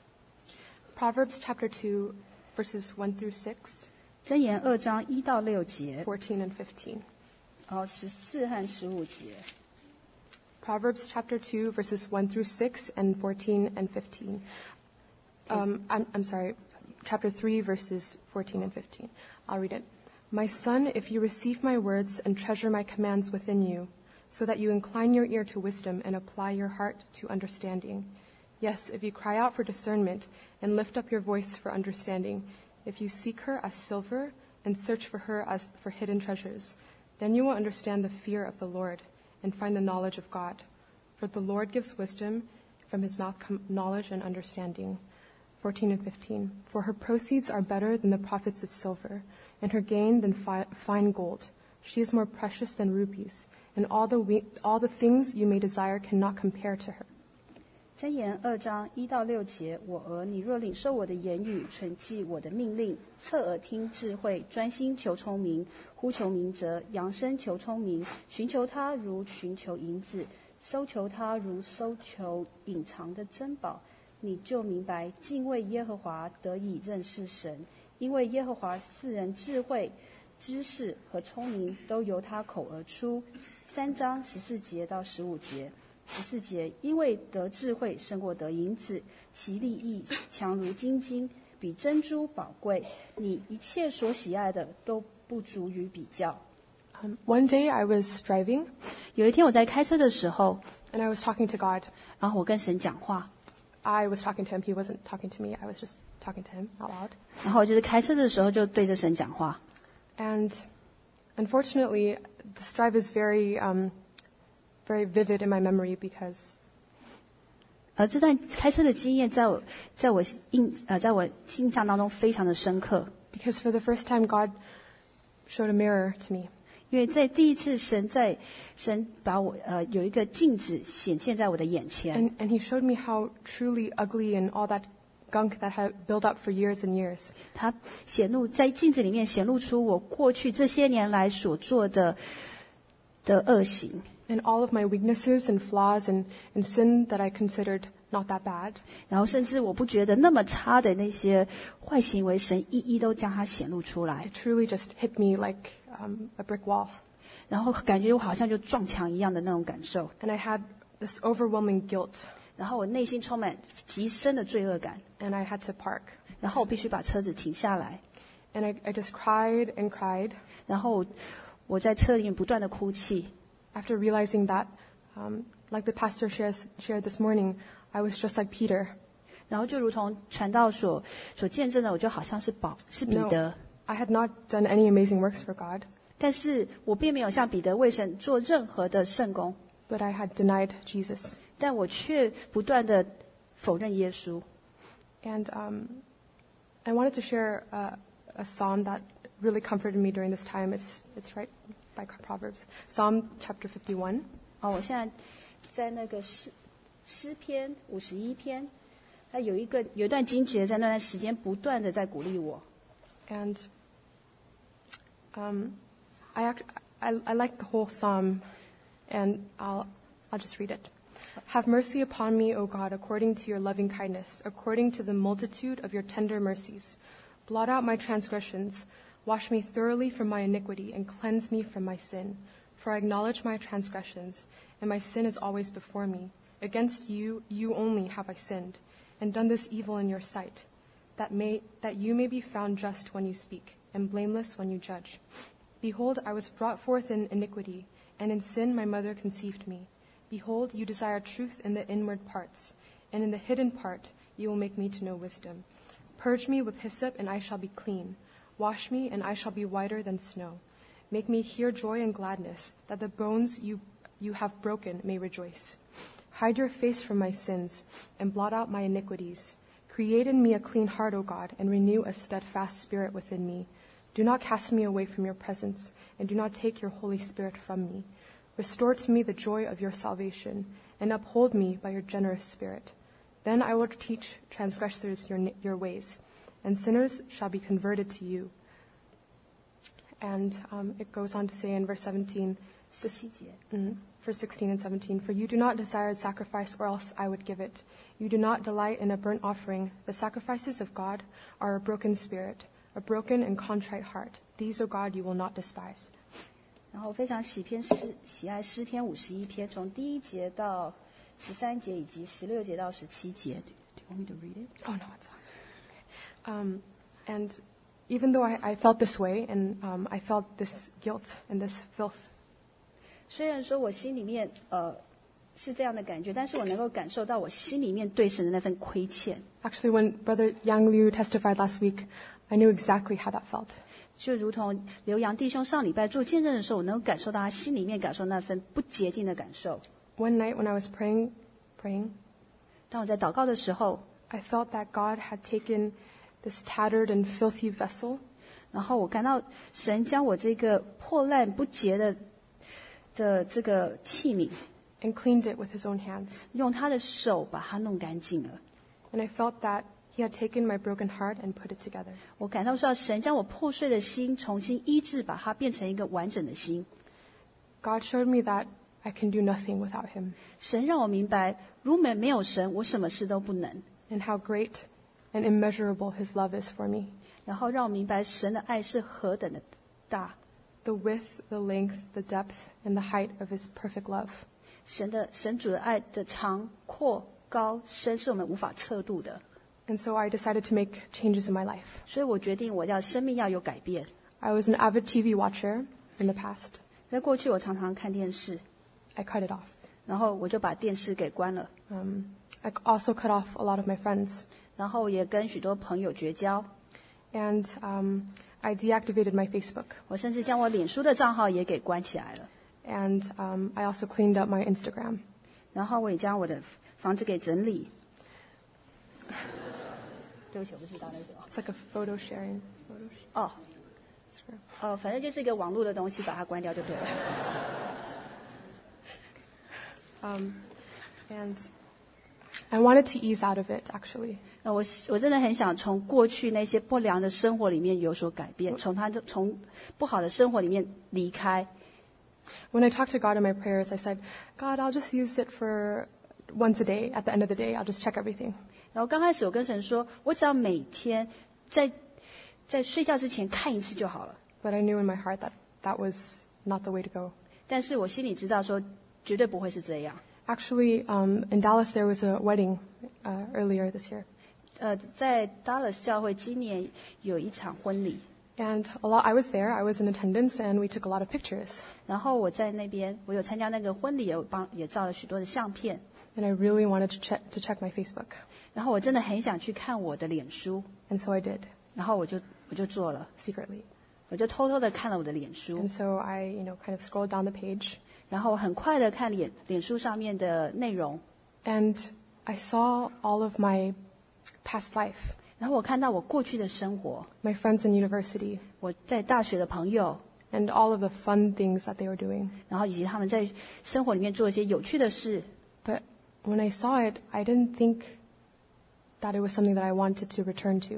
Proverbs chapter two, verses one through six, 箴言二章一到六节， fourteen and fifteen. 然后十四和十五节。 Proverbs chapter two, verses one through six, and fourteen and fifteen. Um, I'm, I'm sorry, chapter three, verses fourteen and fifteen. I'll read it. My son, if you receive my words and treasure my commands within you, so that you incline your ear to wisdom and apply your heart to understanding. Yes, if you cry out for discernment and lift up your voice for understanding, if you seek her as silver and search for her as for hidden treasures, then you will understand the fear of the Lord and find the knowledge of God. For the Lord gives wisdom, from his mouth come knowledge and understanding. fourteen and fifteen. For her proceeds are better than the profits of silver, and her gain than fi- fine gold. She is more precious than rubies, and all the we- all the things you may desire cannot compare to her. 箴言二章一到六节，我儿，你若领受我的言语，存记我的命令，侧耳听智慧，专心求聪明，呼求明哲，扬声求聪明，寻求他如寻求银子，搜求他如搜求隐藏的珍宝，你就明白敬畏耶和华得以认识神，因为耶和华赐人智慧、知识和聪明都由他口而出。三章十四节到十五节。十四节，因为得智慧胜过得银子，其利益强如金金，比珍珠宝贵。你一切所喜爱的都不足于比较。 Um, one day I was driving, 有一天我在开车的时候， and I was talking to God. 然后我跟神讲话， I was talking to him. He wasn't talking to me. I was just talking to him out loud. 然后就是开车的时候就对着神讲话。 And unfortunately, this drive is very, um, very vivid in my memory because 而这段开车的经验在我在我印呃在我印象当中非常的深刻， because for the first time God showed a mirror to me. 因为在第一次神在神把我呃有一个镜子显现在我的眼前， And, and he showed me how truly ugly and all that gunk that had built up for years and years. 它显露在镜子里面显露出我过去这些年来所做的的恶行， And all of my weaknesses and flaws and, and sin that I considered not that bad. 然后甚至我不觉得那么差的那些坏行为，神一一都将它显露出来， It truly just hit me like um, a brick wall. 然后感觉我好像就撞墙一样的那种感受， And I had this overwhelming guilt. 然后我内心充满极深的罪恶感， And I had to park. 然后我必须把车子停下来， And I, I just cried and cried. 然后我在车里面不断的哭泣。 After realizing that, um, like the pastor shares, shared this morning, I was just like Peter. 然后就如同传道所所见证的，我就好像是保是彼得， No, I had not done any amazing works for God, 但是我并没有像彼得为神做任何的圣功， but I had denied Jesus. 但我却不断的否认耶稣。 And um, I wanted to share a, a psalm that really comforted me during this time. It's, it's right by Proverbs. Psalm chapter fifty-one. 哦，我现在在那个诗诗篇五十一篇，它有一个有一段经节在那段时间不断的在鼓励我。 And um, I, act, I, I like the whole psalm, and I'll, I'll just read it. Have mercy upon me, O God, according to your loving kindness, according to the multitude of your tender mercies. Blot out my transgressions. Wash me thoroughly from my iniquity and cleanse me from my sin. For I acknowledge my transgressions, and my sin is always before me. Against you, you only have I sinned, and done this evil in your sight, that may that you may be found just when you speak, and blameless when you judge. Behold, I was brought forth in iniquity, and in sin my mother conceived me. Behold, you desire truth in the inward parts, and in the hidden part you will make me to know wisdom. Purge me with hyssop, and I shall be clean. Wash me, and I shall be whiter than snow. Make me hear joy and gladness, that the bones you, you have broken may rejoice. Hide your face from my sins, and blot out my iniquities. Create in me a clean heart, O God, and renew a steadfast spirit within me. Do not cast me away from your presence, and do not take your Holy Spirit from me. Restore to me the joy of your salvation, and uphold me by your generous spirit. Then I will teach transgressors your, your ways, and sinners shall be converted to you. And um, it goes on to say in verse seventeen, mm, verse sixteen and seventeen, for you do not desire a sacrifice, or else I would give it. You do not delight in a burnt offering. The sacrifices of God are a broken spirit, a broken and contrite heart. These, O God, you will not despise. 然后非常喜篇诗喜爱诗篇五十一篇，从第一节到十三节以及十六节到十七节。Do you want me to read it? Oh no, it's fine. Um, and even though I, I felt this way, and um, I felt this guilt and this filth. 虽然说我心里面呃是这样的感觉，但是我能够感受到我心里面对神的那份亏欠。 Actually, when Brother Yang Liu testified last week, I knew exactly how that felt. 就如同刘洋弟兄上礼拜做见证的时候，我能够感受到他心里面感受那份不洁净的感受。 One night when I was praying, praying, 当我在祷告的时候， I felt that God had taken this tattered and filthy vessel, 然后我感到神将我这个破烂不洁的的这个器皿， and cleaned it with his own hands. 用他的手把它弄干净了。 And I felt that he had taken my broken heart and put it together. 我感到说，神将我破碎的心重新医治，把它变成一个完整的心。 God showed me that I can do nothing without him, 神让我明白，如果没有神，我什么事都不能。 and how great and immeasurable his love is for me. 然后让我明白神的爱是何等的大， The width, the length, the depth, and the height of his perfect love. 神的神主的爱的长、阔、高、深，是我们无法测度的。 And so I decided to make changes in my life. 所以我决定，我要生命要有改变。 I was an avid T V watcher in the past. 在过去，我常常看电视， I cut it off. 然后我就把电视给关了， Um, I also cut off a lot of my friends. 然后也跟许多朋友绝交。 And um, I deactivated my Facebook. 我甚至将我脸书的账号也给关起来了。 And um, I also cleaned up my Instagram. 然后我也将我的房子给整理。对不起，我不知道那是什么。 It's like a photo sharing. Photo sh- 哦， Instagram. 哦，反正就是一个网络的东西，把它关掉就对了。 Um, and I wanted to ease out of it, actually. 那我我真的很想从过去那些不良的生活里面有所改变，从他从不好的生活里面离开。 When I talked to God in my prayers, I said, God, I'll just use it for once a day. At the end of the day, I'll just check everything. 然后刚开始我跟神说，我只要每天在在睡觉之前看一次就好了。 But I knew in my heart that that was not the way to go. 但是我心里知道说，绝对不会是这样。 Actually, um, in Dallas, there was a wedding uh, earlier this year. 呃，在 Dallas 教会今年有一场婚礼， And a lot, I was there, I was in attendance, and we took a lot of pictures. 然后我在那边，我有参加那个婚礼，有帮也照了许多的相片。 And I really wanted to check, to check my Facebook. 然后我真的很想去看我的脸书， And so I did, 然后我就我就做了， secretly. 我就偷偷的看了我的脸书， And so I, you know, kind of scrolled down the page. 然后很快的看脸脸书上面的内容， And I saw all of my past life, 然后我看到我过去的生活， my friends in university, 我在大学的朋友， and all of the fun things that they were doing. 然后以及他们在生活里面做一些有趣的事。 But when I saw it, I didn't think that it was something that I wanted to return to.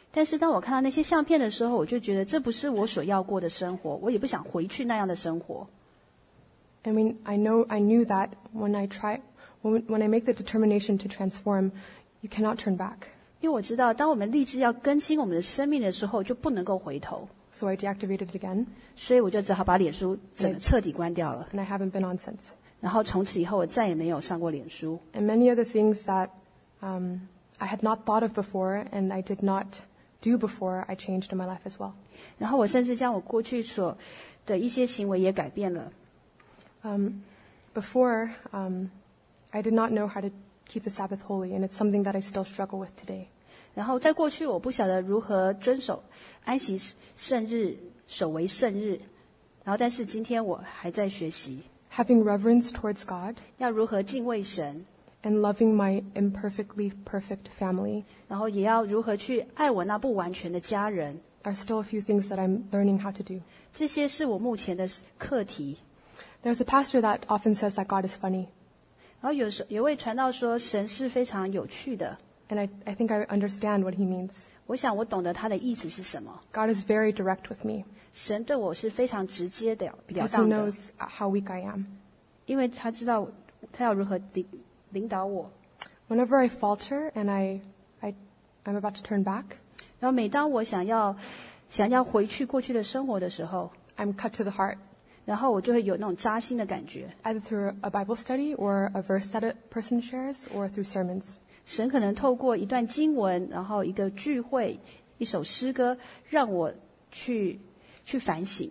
但是当我看到那些相片的时候，我就觉得这不是我所要过的生活，我也不想回去那样的生活。 I mean, I know, I knew that when I try, when, when I make the determination to transform, you cannot turn back. 因为我知道，当我们立志要更新我们的生命的时候，就不能够回头。 So I deactivated it again, 所以我就只好把脸书整个彻底关掉了。 and I haven't been on since. 然后从此以后，我再也没有上过脸书。 And many other things that um, I had not thought of before and I did not do before, I changed in my life as well. 然后我甚至将我过去所的一些行为也改变了。 Um, before, um, I did not know how to keep the Sabbath holy, and it's something that I still struggle with today. 然后在过去，我不晓得如何遵守安息圣日，守为圣日。然后，但是今天我还在学习， Having reverence towards God 要如何敬畏神， and loving my imperfectly perfect family 然后也要如何去爱我那不完全的家人。 are still a few things that I'm learning how to do. 这些是我目前的课题。 There's a pastor that often says that God is funny, 然后有时有位传道说，神是非常有趣的。 and I, I think I understand what he means. 我想我懂得他的意思是什么。 God is very direct with me 神对我是非常直接的表 because he 达的， knows how weak I am. 因为他知道他要如何领领导我。 Whenever I falter and I, I, I'm about to turn back, 然后每当我想要想要回去过去的生活的时候， I'm cut to the heart, 然后我就会有那种扎心的感觉。 either through a Bible study or a verse that a person shares or through sermons. 神可能透过一段经文，然后一个聚会，一首诗歌，让我去去反省。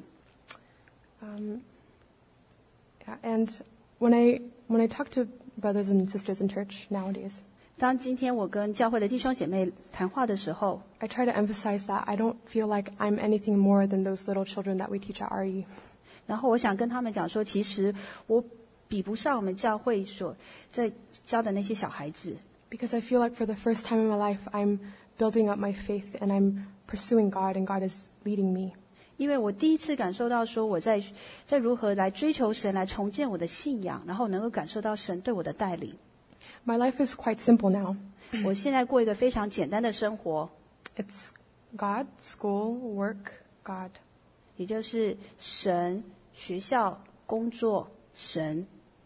Um, yeah, and when I when I talk to brothers and sisters in church nowadays, 当今天我跟教会的弟兄姐妹谈话的时候， I try to emphasize that I don't feel like I'm anything more than those little children that we teach at R E. 然后我想跟他们讲说，其实我比不上我们教会所在教的那些小孩子， Because I feel like for the first time in my life, I'm building up my faith and I'm pursuing God and God is leading me. 因为我第一次感受到说我在在如何来追求神，来重建我的信仰，然后能够感受到神对我的带领。 My life is quite simple now. 我现在过一个非常简单的生活， It's God, school, work, God. 也就是神、学校、工作、神。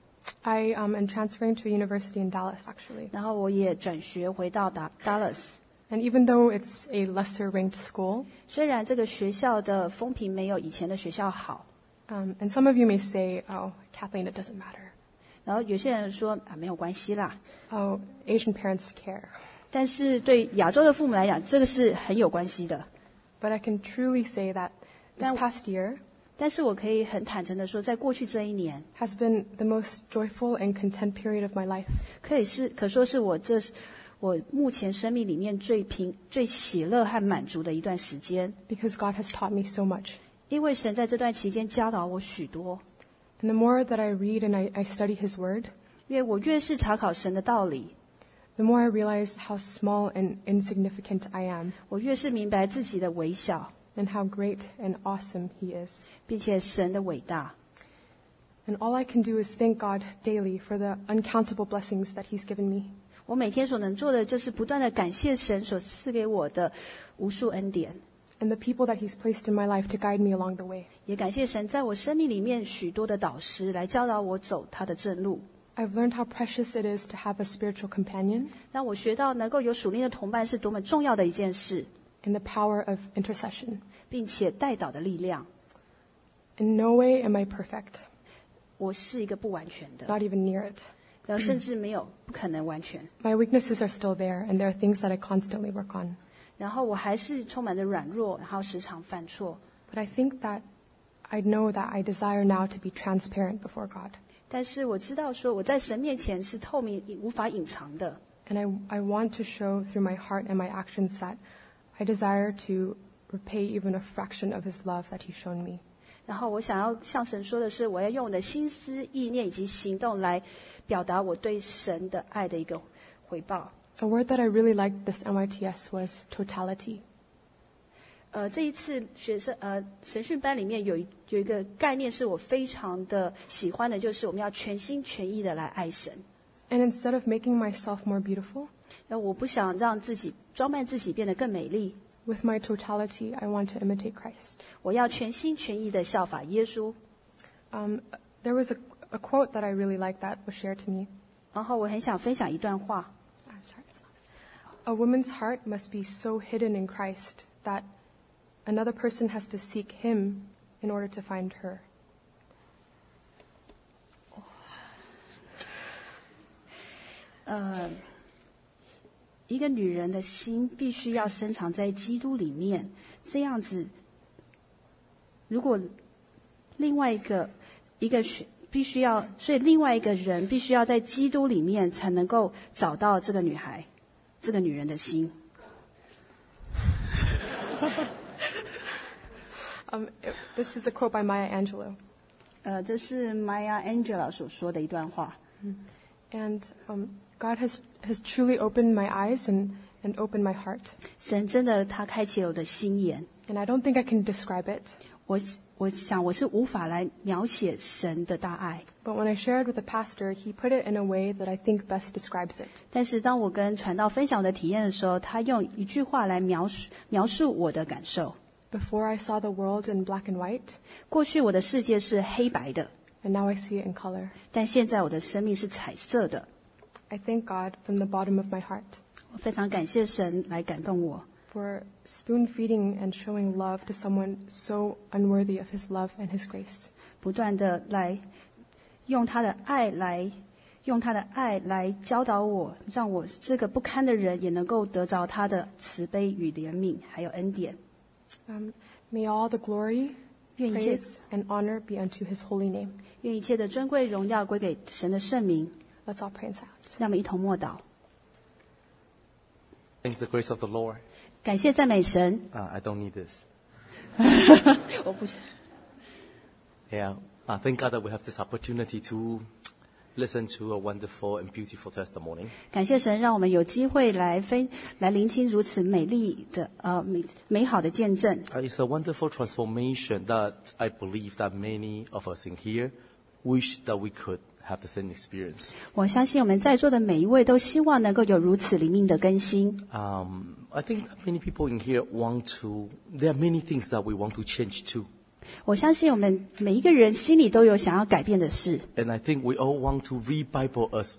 I um, am transferring to a university in Dallas, actually. 然后我也转学回到达 Dallas。 And even though it's a lesser ranked school, 虽然这个学校的风评没有以前的学校好， um, and some of you may say, oh, Kathleen, it doesn't matter. 然后有些人说啊没有关系啦， Oh, Asian parents care. 但是对亚洲的父母来讲，这个是很有关系的。 But I can truly say that this Now- past year 但是我可以很坦诚的说，在过去这一年， has been the most joyful and content period of my life. 可以是可说是我这我目前生命里面最平、最喜乐和满足的一段时间。 Because God has taught me so much. 因为神在这段期间教导我许多， And the more that I read and I, I study His Word, 因为我越是查考神的道理， the more I realize how small and insignificant I am, 我越是明白自己的微小， and how great and awesome He is. 并且神的伟大。 And all I can do is thank God daily for the uncountable blessings that He's given me. 我每天所能做的，就是不断的感谢神所赐给我的无数恩典， And the people that He's placed in my life to guide me along the way. 也感谢神在我生命里面许多的导师来教导我走他的正路， I've learned how precious it is to have a spiritual companion 让我学到能够有属灵的同伴是多么重要的一件事， and the power of intercession. 并且带导的力量。 In no way am I perfect, 我是一个不完全的， not even near it. 然后甚至没有不可能完全， My weaknesses are still there, and there are things that I constantly work on. 然后我还是充满着软弱，然后时常犯错。 But I think that I know that I desire now to be transparent before God. 但是我知道说我在神面前是透明、无法隐藏的。 And I, I want to show through my heart and my actions that I desire to repay even a fraction of His love that He's shown me. 然后我想要向神说的是，我要用我的心思、意念以及行动来表达我对神的爱的一个回报。 A word that I really liked this N Y T S was totality. 呃，这一次学生呃神训班里面有一有一个概念是我非常的喜欢的，就是我们要全心全意的来爱神。 And instead of making myself more beautiful, 那我不想让自己装扮自己变得更美丽， With my totality, I want to imitate Christ. 我要全心全意的效法耶稣。 Um, there was a, a quote that I really liked that was shared to me. 然后我很想分享一段话。 I'm sorry, it's not. A woman's heart must be so hidden in Christ that another person has to seek him in order to find her. 呃，一个女人的心必须要深藏在基督里面，这样子，如果另外一个一个必须要，所以另外一个人必须要在基督里面才能够找到这个女孩，这个女人的心。 um, it, this is a quote by Maya Angelou. 呃，这是 Maya Angelou 所说的一段话。 And um, God has, has truly opened my eyes and, and opened my heart. 神真的他开启了我的心眼。 And I don't think I can describe it. 我我想我是无法来描写神的大爱。 But when I shared with the pastor, he put it in a way that I think best describes it. 但是当我跟传道分享我的体验的时候，他用一句话来描述描述我的感受。 Before I saw the world in black and white, 过去我的世界是黑白的， and now I see it in color. 但现在我的生命是彩色的。 I thank God from the bottom of my heart 我非常感谢神来感动我， for spoon feeding and showing love to someone so unworthy of his love and his grace. 不断的来用他的爱来用他的爱来教导我，让我这个不堪的人也能够得着他的慈悲与怜悯，还有恩典。 Um, may all the glory, 愿一切 praise, and honor be unto his holy name. 愿一切的尊贵荣耀归给神的圣名。 Let's all pray in silence. 让我们一同默祷， Thanks the grace of the Lord. 感谢赞美神。 Uh, I don't need this. 我不是。 Yeah. Uh, thank God that we have this opportunity to listen to a wonderful and beautiful testimony. 感谢神，让我们有机会来分来聆听如此美丽的呃美美好的见证。 Uh, it's a wonderful transformation that I believe that many of us in here wish that we could have the same experience. 我相信我们在座的每一位都希望能够有如此灵命的更新。 Um, I think that many people in here want to, there are many things that we want to change too. 我相信我们每一个人心里都有想要改变的事。 And I think we all want to read Bible as,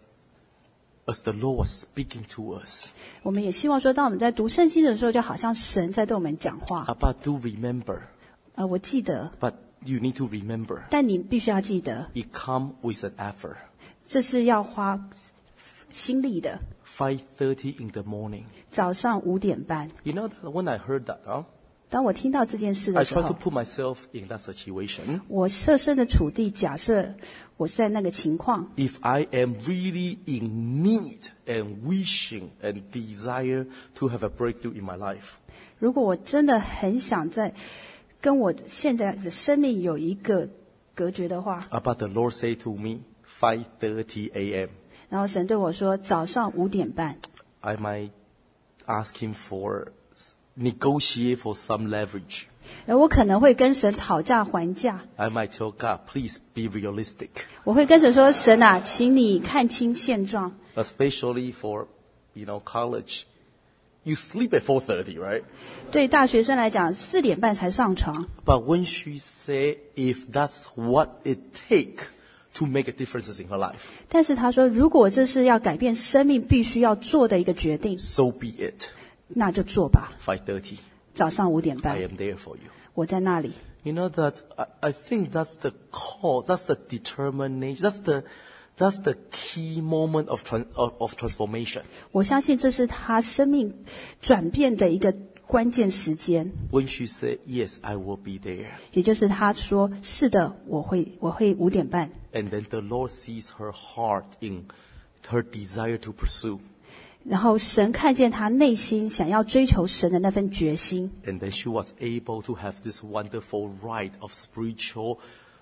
as the Lord was speaking to us. 我们也希望说，当我们在读圣经的时候，就好像神在对我们讲话。 Uh, But do remember, 呃，我记得， but you need to remember, 但你必须要记得， it comes with an effort. 这是要花心力的。 five thirty in the morning. 早上五点半， You know, that when I heard that, huh, 当我听到这件事 I 的时 tried to 候， put myself in that situation. 我设身的处地，假设我是在那个情况， If I am really in need and wishing and desire to have a breakthrough in my life, 如果我真的很想在跟我现在的生命有一个隔绝的话， uh, but the Lord said to me, five thirty a.m. 然后神对我说，早上五点半， I might ask Him for negotiate for some leverage. 然后我可能会跟神讨价还价， I might tell God, please be realistic, 我会跟神说，神啊，请你看清现状， especially for, you know, college. You sleep at four thirty, right? 对大学生来讲，四点半才上床。 But when she said, if that's what it take to make a difference in her life, 但是他说，如果这是要改变生命必须要做的一个决定， so be it. 那就做吧。 five thirty, 早上五点 I 半， am there for you. 我在那里。 You know that I, I think that's the cause, that's the determination, that's the that's the key moment of tran, of, of transformation. 我相信这是他生命转变的一个关键时间， When she said, yes, I will be there. 也就是他说是的，我会我会五点半。 And then the Lord sees her heart in her desire to pursue. 然后神看见他内心想要追求神的那份决心， And then she was able to have this wonderful ride of spiritual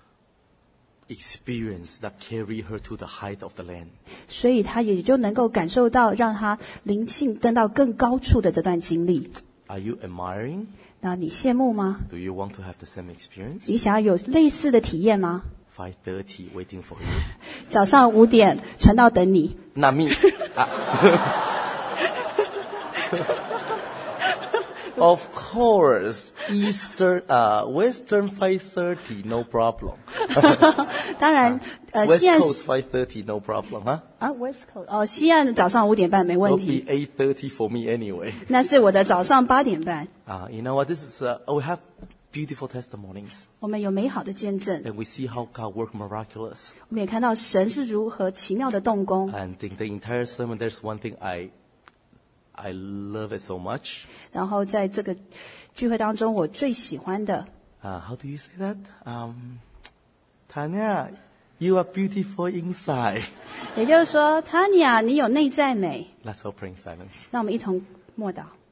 experience that carry her to the height of the land. 所以他也就能够感受到让他灵性登到更高处的这段经历。 Are you admiring? 那你羡慕吗？ Do you want to have the same 你 experience? 想要有类似的体验吗？ five thirty waiting for you. 早上五点传道等你。 Not me. Ah. Of course, Eastern, uh, Western five thirty, no problem. 当然，呃， West 西岸 Coast five thirty, no problem, huh? 啊 ，West Coast 哦，西岸早上五点半没问 It'll 题， be eight thirty for me anyway. 那是我的早上八点半。 Uh, you know what? This is, uh, we have beautiful testimonies. 我们有美好的见证， And we see how God worked miraculous. 我们也看到神是如何奇妙的动工。 And in the entire sermon, there's one thing I, I love it so much. 然后在这个聚会当中，我最喜欢的， Uh, how do you say that? Um, Tanya, you are beautiful inside. 也就是说，Tanya，你有内在美。 Let's all pray in silence. 让我们一同默祷。